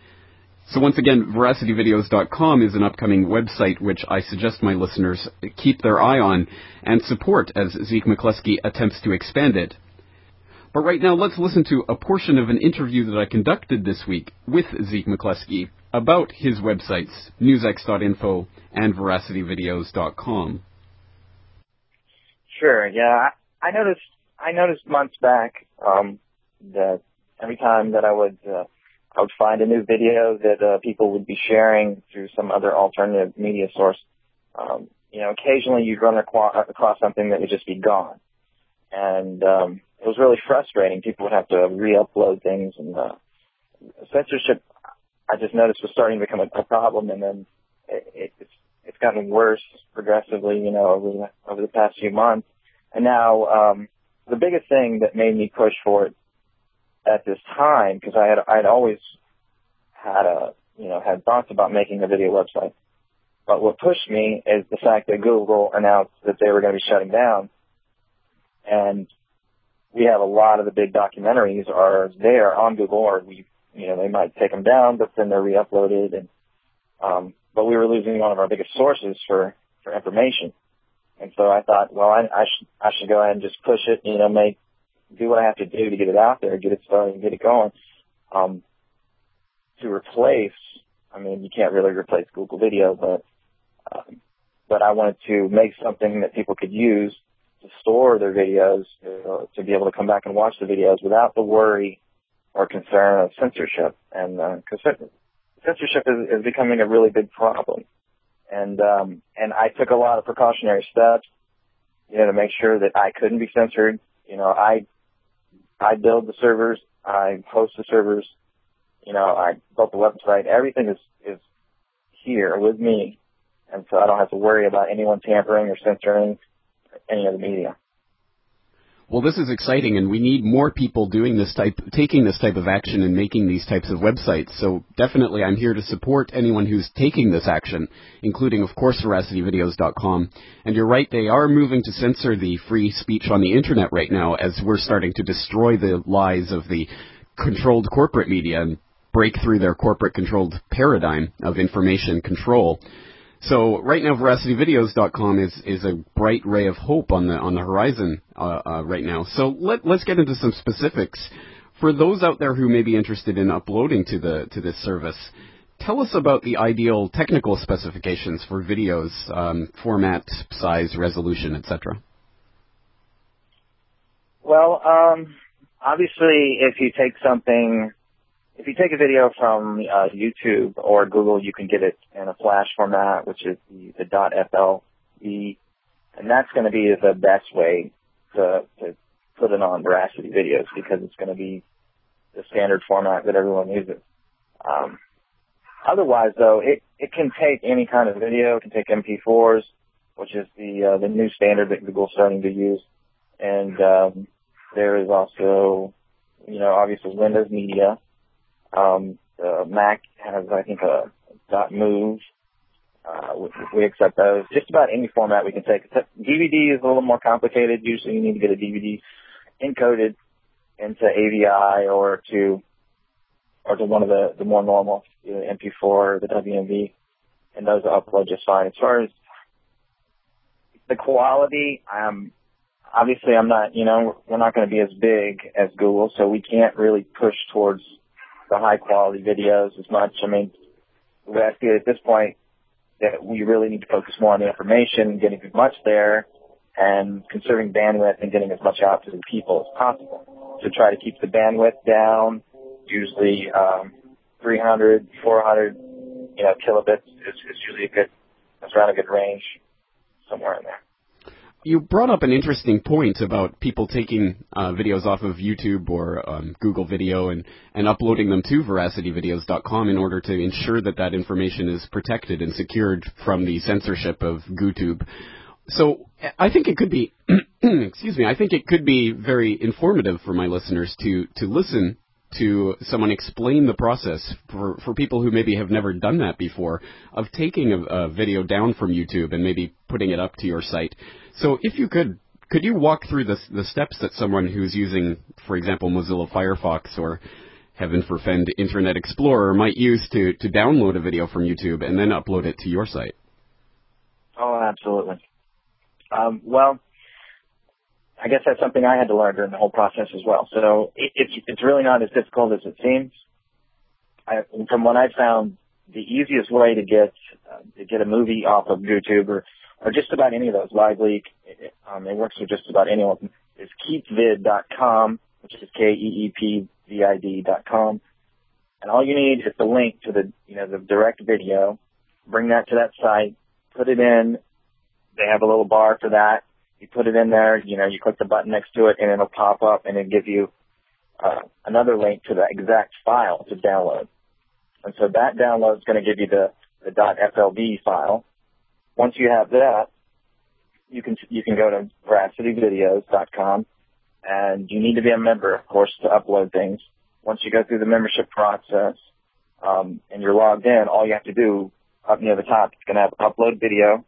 So once again, veracity videos dot com is an upcoming website which I suggest my listeners keep their eye on and support as Zeke McCleskey attempts to expand it. But right now, let's listen to a portion of an interview that I conducted this week with Zeke McCleskey about his websites, newsx dot info and veracity videos dot com. Sure, yeah. I noticed I noticed months back um, that every time that I would uh, I would find a new video that uh, people would be sharing through some other alternative media source, um, you know, occasionally you'd run across, across something that would just be gone. And um, it was really frustrating. People would have to re-upload things, and uh, censorship, I just noticed, was starting to become a, a problem, and then it, it, it's it's gotten worse progressively, you know, over the, over the past few months. And now um, the biggest thing that made me push for it at this time, because I had I'd always had a you know had thoughts about making a video website, but what pushed me is the fact that Google announced that they were going to be shutting down, and we have a lot of the big documentaries are there on Google, or we you know they might take them down, but then they're re-uploaded, and um, but we were losing one of our biggest sources for for information, and so I thought, well, I, I should I should go ahead and just push it, you know, make do what I have to do to get it out there, get it started, and get it going. Um, to replace, I mean, you can't really replace Google Video, but um, but I wanted to make something that people could use to store their videos, uh, to be able to come back and watch the videos without the worry or concern of censorship. And because uh, censorship is, is becoming a really big problem, and um, and I took a lot of precautionary steps, you know, to make sure that I couldn't be censored. You know, I I build the servers, I host the servers, you know, I built the website. Everything is, is here with me, and so I don't have to worry about anyone tampering or censoring any of the media. Well, this is exciting, and we need more people doing this type, taking this type of action and making these types of websites. So definitely I'm here to support anyone who's taking this action, including, of course, veracity videos dot com. And you're right, they are moving to censor the free speech on the Internet right now as we're starting to destroy the lies of the controlled corporate media. And break through their corporate-controlled paradigm of information control. So right now, veracity videos dot com is, is a bright ray of hope on the on the horizon uh, uh, right now. So let, let's get into some specifics. For those out there who may be interested in uploading to the to this service, tell us about the ideal technical specifications for videos, um, format, size, resolution, et cetera. Well, um, obviously, if you take something, if you take a video from uh, YouTube or Google, you can get it in a Flash format, which is the, the .flv, and that's going to be the best way to, to put it on Veracity videos because it's going to be the standard format that everyone uses. Um, otherwise, though, it, it can take any kind of video. It can take M P fours, which is the uh, the new standard that Google's starting to use, and um, there is also, you know, obviously Windows Media. Um, the Mac has, I think, a .move. Uh, we, we accept those. Just about any format we can take. Except D V D is a little more complicated. Usually you need to get a D V D encoded into A V I or to or to one of the, the more normal, the M P four or the W M V, and those upload just fine. As far as the quality, um, obviously I'm not, you know, we're not going to be as big as Google, so we can't really push towards the high quality videos as much. I mean, we have to, at this point, that we really need to focus more on the information, getting as much there, and conserving bandwidth and getting as much out to the people as possible. To try to keep the bandwidth down, usually um, three hundred, four hundred, you know, kilobits is, is usually a good, that's around a good range, somewhere in there. You brought up an interesting point about people taking uh, videos off of YouTube or um, Google Video and, and uploading them to veracity videos dot com in order to ensure that that information is protected and secured from the censorship of GooTube. So I think it could be, excuse me, I think it could be very informative for my listeners to, to listen to someone explain the process for, for people who maybe have never done that before of taking a, a video down from YouTube and maybe putting it up to your site. So if you could, could you walk through the, the steps that someone who's using, for example, Mozilla Firefox or, heaven forfend, Internet Explorer might use to, to download a video from YouTube and then upload it to your site? Oh, absolutely. Um, well, I guess that's something I had to learn during the whole process as well. So it, it's it's really not as difficult as it seems. I, from what I found, the easiest way to get uh, to get a movie off of YouTube or, or just about any of those, LiveLeak, it, um, it works with just about any of them, is keep vid dot com, which is K E E P V I D dot com. And all you need is the link to the, you know, the direct video. Bring that to that site, put it in. They have a little bar for that. You put it in there, you know, you click the button next to it, and it'll pop up, and it'll give you uh, another link to the exact file to download. And so that download is going to give you the, the .flv file. Once you have that, you can you can go to veracity videos dot com, and you need to be a member, of course, to upload things. Once you go through the membership process um, and you're logged in, all you have to do up near the top, it's going to have upload video.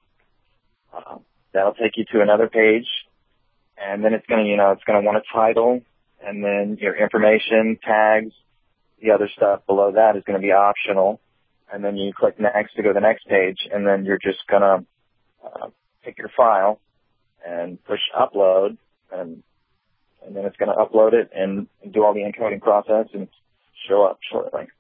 Uh, that'll take you to another page, and then it's going to, you know, it's going to want a title, and then your information, tags, the other stuff below that is going to be optional, and then you click next to go to the next page, and then you're just going to uh, pick your file and push upload, and and then it's going to upload it and, and do all the encoding process and show up shortly.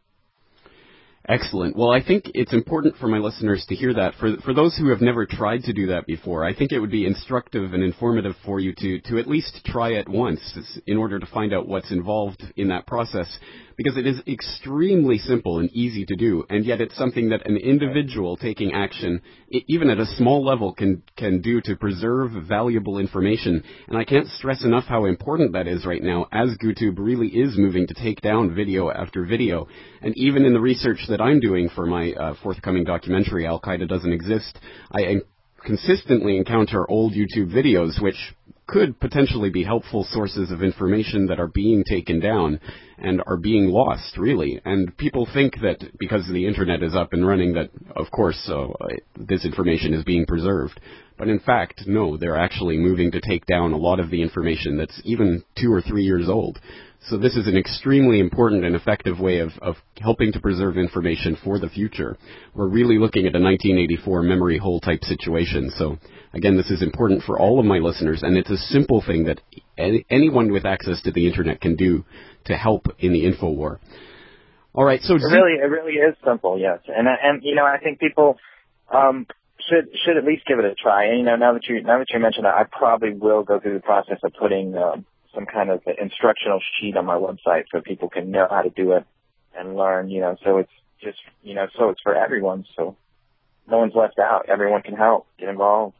Excellent. Well, I think it's important for my listeners to hear that. For for those who have never tried to do that before, I think it would be instructive and informative for you to, to at least try it once in order to find out what's involved in that process, because it is extremely simple and easy to do, and yet it's something that an individual taking action, even at a small level, can, can do to preserve valuable information. And I can't stress enough how important that is right now, as GooTube really is moving to take down video after video. And even in the research that I'm doing for my uh, forthcoming documentary, Al-Qaeda Doesn't Exist, I, I consistently encounter old YouTube videos which could potentially be helpful sources of information that are being taken down. and are being lost, really. And people think that because the internet is up and running that, of course, uh, this information is being preserved. But in fact, no, they're actually moving to take down a lot of the information that's even two or three years old. So this is an extremely important and effective way of, of helping to preserve information for the future. We're really looking at a nineteen eighty-four memory hole type situation. So again, this is important for all of my listeners, and it's a simple thing that any, anyone with access to the internet can do to help in the InfoWar. All right, so it really, it really is simple, yes. And and you know, I think people um, should should at least give it a try. And you know, now that you now that you mentioned it, I probably will go through the process of putting um, some kind of instructional sheet on my website so people can know how to do it and learn. You know, so it's just you know, so it's for everyone. So no one's left out. Everyone can help, get involved.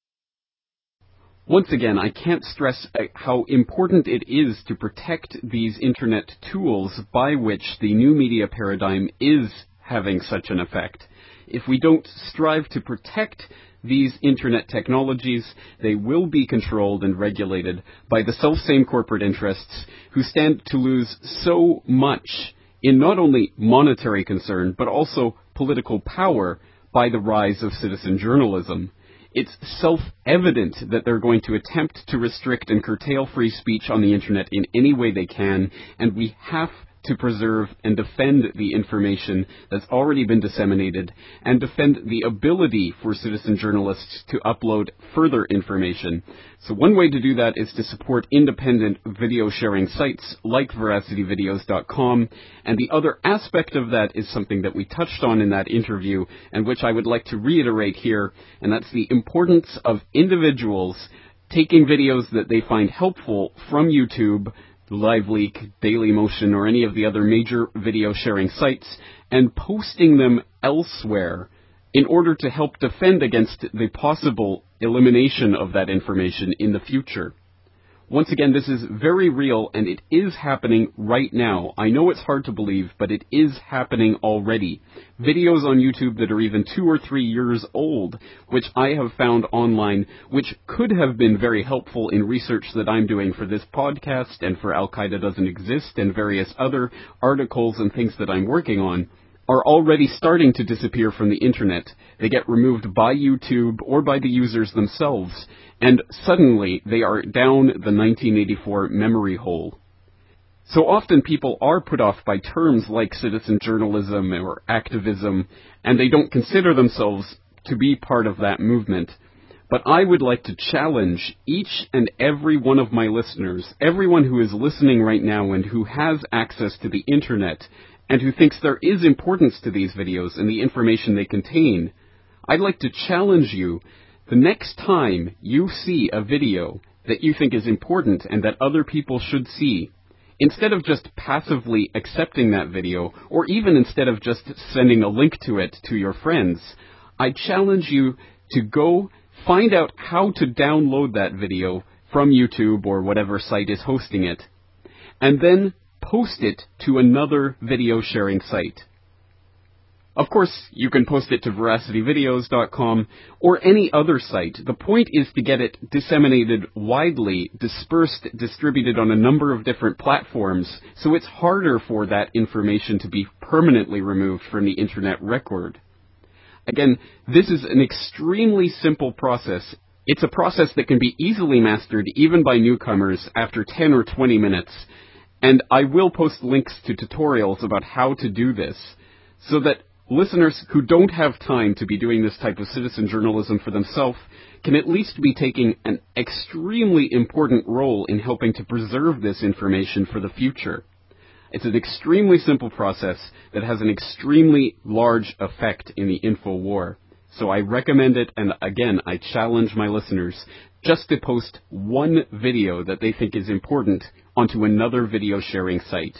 Once again, I can't stress how important it is to protect these internet tools by which the new media paradigm is having such an effect. If we don't strive to protect these internet technologies, they will be controlled and regulated by the self-same corporate interests who stand to lose so much in not only monetary concern, but also political power by the rise of citizen journalism. It's self-evident that they're going to attempt to restrict and curtail free speech on the internet in any way they can, and we have to preserve and defend the information that's already been disseminated and defend the ability for citizen journalists to upload further information. So one way to do that is to support independent video sharing sites like veracity videos dot com, and the other aspect of that is something that we touched on in that interview and which I would like to reiterate here, and that's the importance of individuals taking videos that they find helpful from YouTube, LiveLeak, Dailymotion, or any of the other major video sharing sites, and posting them elsewhere in order to help defend against the possible elimination of that information in the future. Once again, this is very real, and it is happening right now. I know it's hard to believe, but it is happening already. Videos on YouTube that are even two or three years old, which I have found online, which could have been very helpful in research that I'm doing for this podcast and for Al-Qaeda Doesn't Exist and various other articles and things that I'm working on, are already starting to disappear from the internet. They get removed by YouTube or by the users themselves, and suddenly they are down the nineteen eighty-four memory hole. So often people are put off by terms like citizen journalism or activism, and they don't consider themselves to be part of that movement. But I would like to challenge each and every one of my listeners, everyone who is listening right now and who has access to the internet, and who thinks there is importance to these videos and the information they contain. I'd like to challenge you, the next time you see a video that you think is important and that other people should see, instead of just passively accepting that video, or even instead of just sending a link to it to your friends, I challenge you to go find out how to download that video from YouTube or whatever site is hosting it, and then post it to another video sharing site. Of course, you can post it to veracity videos dot com or any other site. The point is to get it disseminated widely, dispersed, distributed on a number of different platforms, so it's harder for that information to be permanently removed from the internet record. Again, this is an extremely simple process. It's a process that can be easily mastered even by newcomers after ten or twenty minutes. And I will post links to tutorials about how to do this, so that listeners who don't have time to be doing this type of citizen journalism for themselves can at least be taking an extremely important role in helping to preserve this information for the future. It's an extremely simple process that has an extremely large effect in the InfoWar. So I recommend it, and again, I challenge my listeners just to post one video that they think is important onto another video sharing site.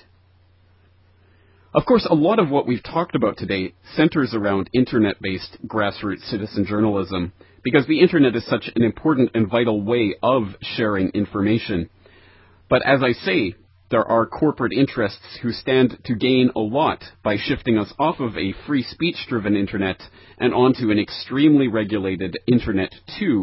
Of course, a lot of what we've talked about today centers around internet-based grassroots citizen journalism, because the internet is such an important and vital way of sharing information. But as I say, there are corporate interests who stand to gain a lot by shifting us off of a free speech-driven internet and onto an extremely regulated internet too,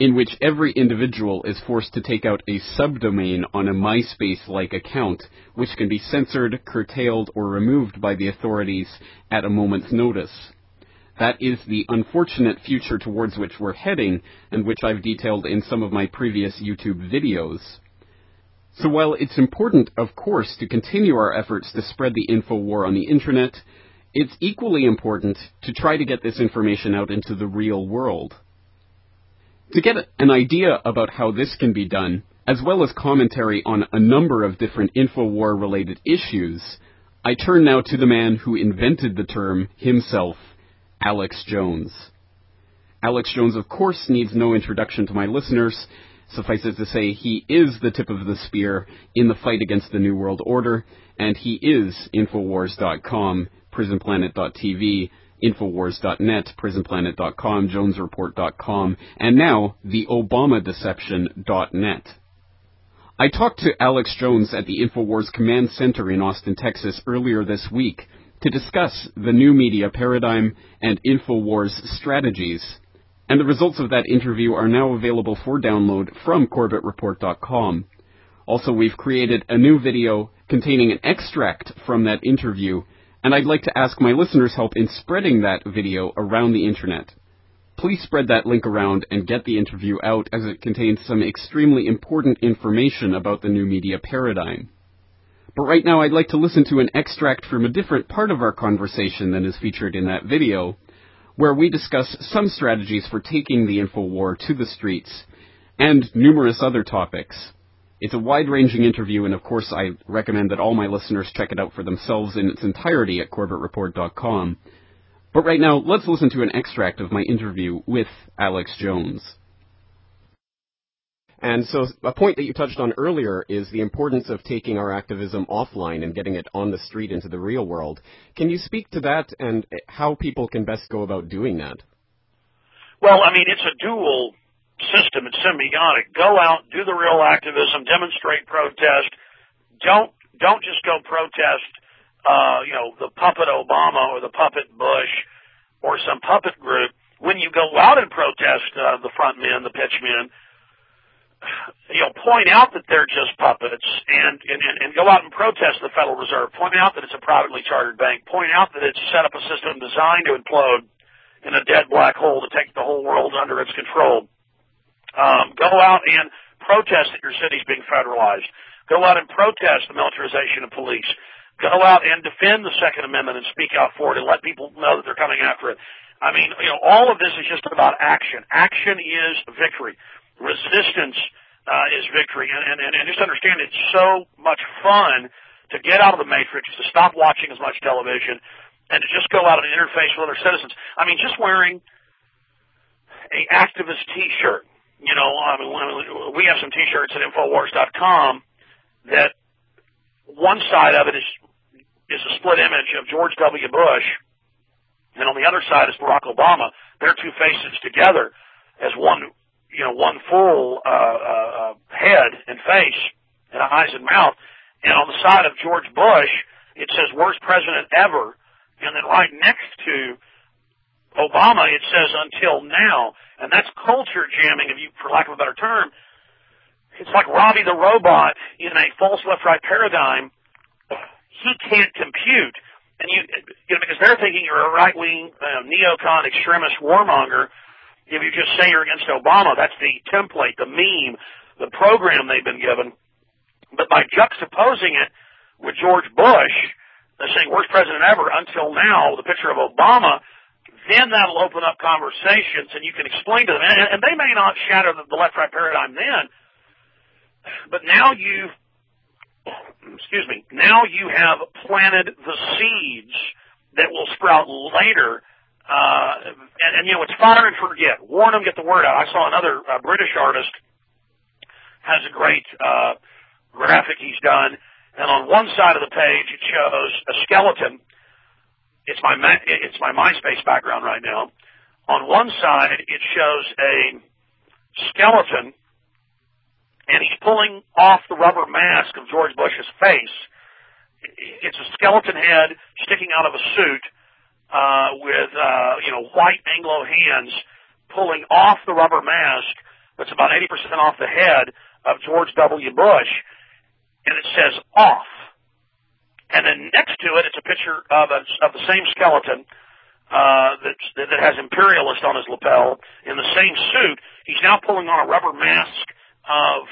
in which every individual is forced to take out a subdomain on a MySpace-like account, which can be censored, curtailed, or removed by the authorities at a moment's notice. That is the unfortunate future towards which we're heading, and which I've detailed in some of my previous YouTube videos. So while it's important, of course, to continue our efforts to spread the info war on the internet, it's equally important to try to get this information out into the real world. To get an idea about how this can be done, as well as commentary on a number of different InfoWar-related issues, I turn now to the man who invented the term himself, Alex Jones. Alex Jones, of course, needs no introduction to my listeners. Suffice it to say, he is the tip of the spear in the fight against the New World Order, and he is Infowars dot com, Prison Planet dot T V, Infowars dot net, Prison Planet dot com, Jones Report dot com, and now the Obama Deception dot net. I talked to Alex Jones at the Infowars Command Center in Austin, Texas earlier this week to discuss the new media paradigm and Infowars strategies. And the results of that interview are now available for download from Corbett Report dot com. Also, we've created a new video containing an extract from that interview, and I'd like to ask my listeners' help in spreading that video around the internet. Please spread that link around and get the interview out, as it contains some extremely important information about the new media paradigm. But right now, I'd like to listen to an extract from a different part of our conversation than is featured in that video, where we discuss some strategies for taking the info war to the streets, and numerous other topics. It's a wide-ranging interview, and of course I recommend that all my listeners check it out for themselves in its entirety at Corbett Report dot com. But right now, let's listen to an extract of my interview with Alex Jones. And so a point that you touched on earlier is the importance of taking our activism offline and getting it on the street into the real world. Can you speak to that and how people can best go about doing that? Well, I mean, it's a dual system. It's symbiotic. Go out, do the real activism, demonstrate, protest. Don't don't just go protest, uh, you know, the puppet Obama or the puppet Bush or some puppet group. When you go out and protest uh, the front men, the pitch men, you know, point out that they're just puppets and, and, and go out and protest the Federal Reserve. Point out that it's a privately chartered bank. Point out that it's set up a system designed to implode in a dead black hole to take the whole world under its control. Um, go out and protest that your city's being federalized. Go out and protest the militarization of police. Go out and defend the Second Amendment and speak out for it and let people know that they're coming after it. I mean, you know, all of this is just about action. Action is victory. Resistance uh, is victory, and, and, and just understand it's so much fun to get out of the matrix, to stop watching as much television, and to just go out and interface with other citizens. I mean, just wearing a activist T-shirt. You know, I mean, we have some T-shirts at Infowars dot com that one side of it is is a split image of George W. Bush, and on the other side is Barack Obama. Their two faces together as one. You know, one full uh, uh, head and face and eyes and mouth. And on the side of George Bush, it says worst president ever. And then right next to Obama, it says until now. And that's culture jamming, if you, for lack of a better term. It's like Robbie the robot in a false left-right paradigm. He can't compute. And you, you know, because they're thinking you're a right-wing uh, neocon extremist warmonger. If you just say you're against Obama, that's the template, the meme, the program they've been given. But by juxtaposing it with George Bush, they're saying worst president ever until now, the picture of Obama, then that'll open up conversations and you can explain to them. And, and they may not shatter the, the left-right paradigm then, but now you've, excuse me, now you have planted the seeds that will sprout later. Uh, and, and, you know, it's fire and forget. Warn them, get the word out. I saw another uh, British artist has a great uh, graphic he's done, and on one side of the page it shows a skeleton. It's my it's my MySpace background right now. On one side it shows a skeleton, and he's pulling off the rubber mask of George Bush's face. It's a skeleton head sticking out of a suit. Uh, with, uh, you know, white Anglo hands pulling off the rubber mask that's about eighty percent off the head of George W. Bush, and it says off. And then next to it, it's a picture of, a, of the same skeleton uh, that, that has imperialist on his lapel in the same suit. He's now pulling on a rubber mask of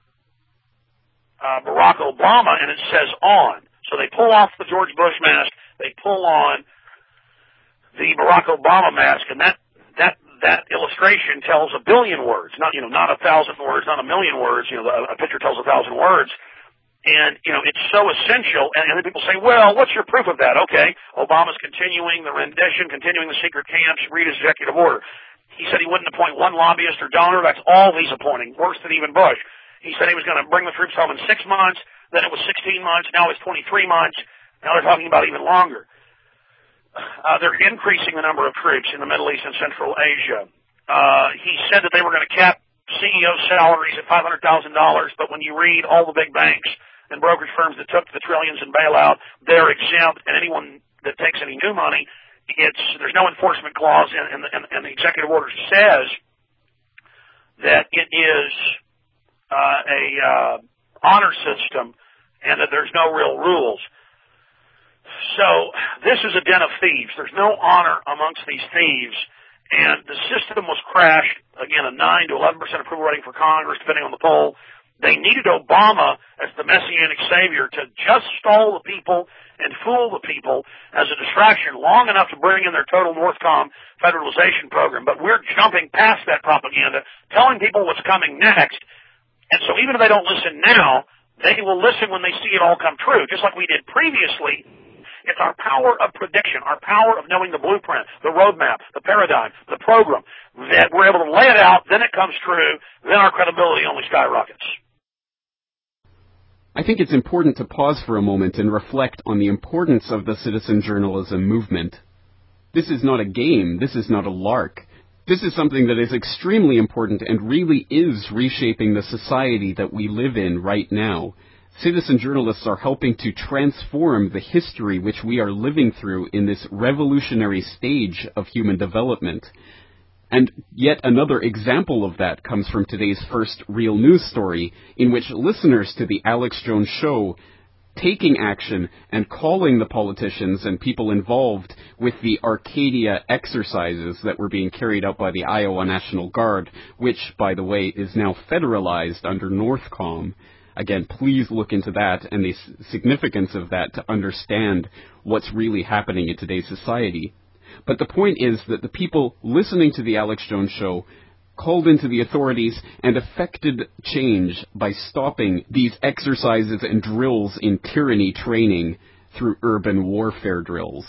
uh, Barack Obama, and it says on. So they pull off the George Bush mask, they pull on the Barack Obama mask, and that that that illustration tells a billion words, not you know not a thousand words, not a million words. You know, a picture tells a thousand words. And, you know, it's so essential, and, and then people say, well, what's your proof of that? Okay, Obama's continuing the rendition, continuing the secret camps, read his executive order. He said he wouldn't appoint one lobbyist or donor. That's all he's appointing, worse than even Bush. He said he was going to bring the troops home in six months, then it was sixteen months, now it's twenty-three months, now they're talking about even longer. Uh, they're increasing the number of troops in the Middle East and Central Asia. Uh, he said that they were going to cap C E O salaries at five hundred thousand dollars, but when you read all the big banks and brokerage firms that took the trillions in bailout, they're exempt, and anyone that takes any new money, it's there's no enforcement clause, and, and, and, and the executive order says that it is uh, a uh, honor system and that there's no real rules. So this is a den of thieves. There's no honor amongst these thieves, and the system was crashed. Again, a nine to eleven percent approval rating for Congress, depending on the poll. They needed Obama as the messianic savior to just stall the people and fool the people as a distraction long enough to bring in their total Northcom federalization program. But we're jumping past that propaganda, telling people what's coming next. And so even if they don't listen now, they will listen when they see it all come true, just like we did previously. It's our power of prediction, our power of knowing the blueprint, the roadmap, the paradigm, the program, that we're able to lay it out, then it comes true, then our credibility only skyrockets. I think it's important to pause for a moment and reflect on the importance of the citizen journalism movement. This is not a game. This is not a lark. This is something that is extremely important and really is reshaping the society that we live in right now. Citizen journalists are helping to transform the history which we are living through in this revolutionary stage of human development. And yet another example of that comes from today's first real news story, in which listeners to the Alex Jones Show taking action and calling the politicians and people involved with the Arcadia exercises that were being carried out by the Iowa National Guard, which, by the way, is now federalized under Northcom. Again, please look into that and the significance of that to understand what's really happening in today's society. But the point is that the people listening to the Alex Jones Show called into the authorities and effected change by stopping these exercises and drills in tyranny training through urban warfare drills.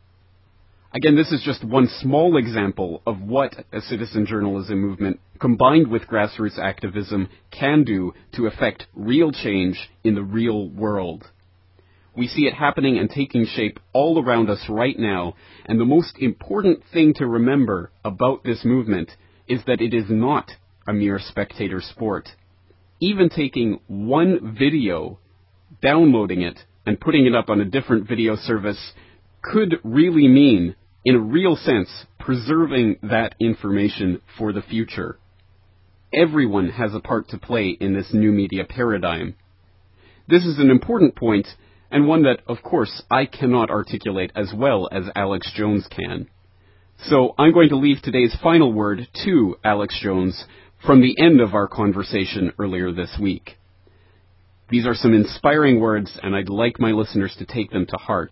Again, this is just one small example of what a citizen journalism movement combined with grassroots activism can do to effect real change in the real world. We see it happening and taking shape all around us right now, and the most important thing to remember about this movement is that it is not a mere spectator sport. Even taking one video, downloading it, and putting it up on a different video service could really mean, in a real sense, preserving that information for the future. Everyone has a part to play in this new media paradigm. This is an important point, and one that, of course, I cannot articulate as well as Alex Jones can. So I'm going to leave today's final word to Alex Jones from the end of our conversation earlier this week. These are some inspiring words, and I'd like my listeners to take them to heart.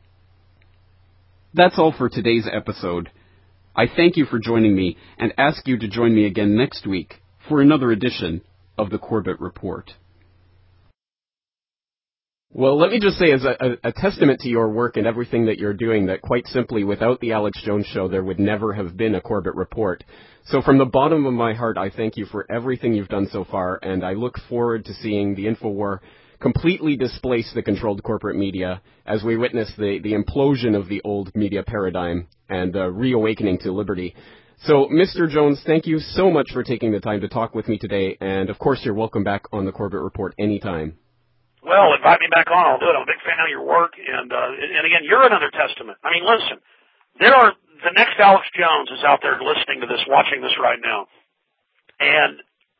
That's all for today's episode. I thank you for joining me and ask you to join me again next week for another edition of the Corbett Report. Well, let me just say as a, a, a testament to your work and everything that you're doing that quite simply without the Alex Jones Show there would never have been a Corbett Report. So from the bottom of my heart, I thank you for everything you've done so far, and I look forward to seeing the InfoWar completely displace the controlled corporate media as we witness the, the implosion of the old media paradigm and the reawakening to liberty. So, Mister Jones, thank you so much for taking the time to talk with me today, and of course you're welcome back on the Corbett Report anytime. Well, invite me back on. I'll do it. I'm a big fan of your work. And, uh, and again, you're another testament. I mean, listen, there are, the next Alex Jones is out there listening to this, watching this right now. And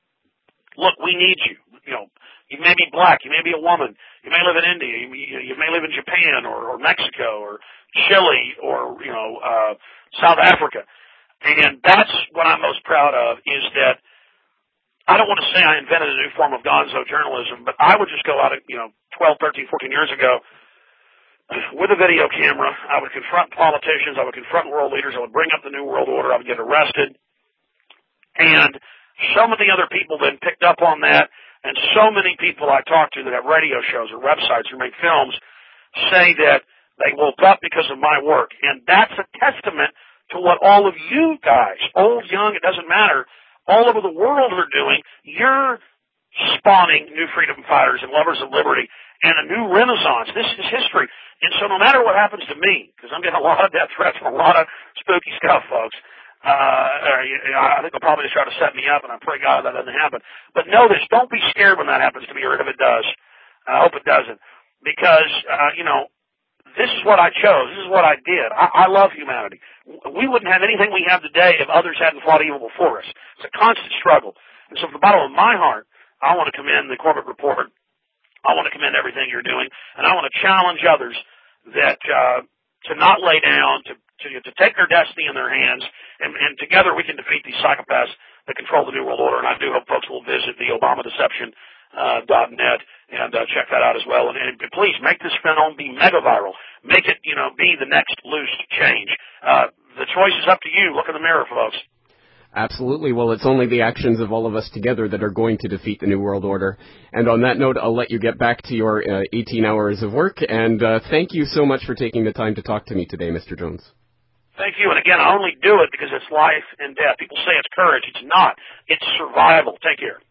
look, we need you. You know, you may be black, you may be a woman, you may live in India, you, you may live in Japan or, or Mexico or Chile or, you know, uh, South Africa. And that's what I'm most proud of, is that I don't want to say I invented a new form of gonzo journalism, but I would just go out, you know, twelve, thirteen, fourteen years ago with a video camera. I would confront politicians. I would confront world leaders. I would bring up the New World Order. I would get arrested. And so many other people then picked up on that, and so many people I talk to that have radio shows or websites or make films say that they woke up because of my work. And that's a testament to what all of you guys, old, young, it doesn't matter, all over the world are doing. You're spawning new freedom fighters and lovers of liberty and a new renaissance. This is history. And so no matter what happens to me, because I'm getting a lot of death threats from a lot of spooky stuff, folks, uh, I think they'll probably just try to set me up, and I pray God that doesn't happen. But know this, don't be scared when that happens to me, or if it does. I hope it doesn't. Because, uh, you know, this is what I chose. This is what I did. I, I love humanity. We wouldn't have anything we have today if others hadn't fought evil before us. It's a constant struggle. And so from the bottom of my heart, I want to commend the Corbett Report. I want to commend everything you're doing. And I want to challenge others that uh, to not lay down, to, to, to take their destiny in their hands, and, and together we can defeat these psychopaths that control the New World Order. And I do hope folks will visit the Obama Deception Uh, dot net and uh, check that out as well. And, and please make this film be mega viral. Make it, you know, be the next loose change. Uh, the choice is up to you. Look in the mirror, folks. Absolutely. Well, it's only the actions of all of us together that are going to defeat the New World Order. And on that note, I'll let you get back to your uh, eighteen hours of work. And uh, thank you so much for taking the time to talk to me today, Mister Jones. Thank you. And again, I only do it because it's life and death. People say it's courage. It's not. It's survival. Take care.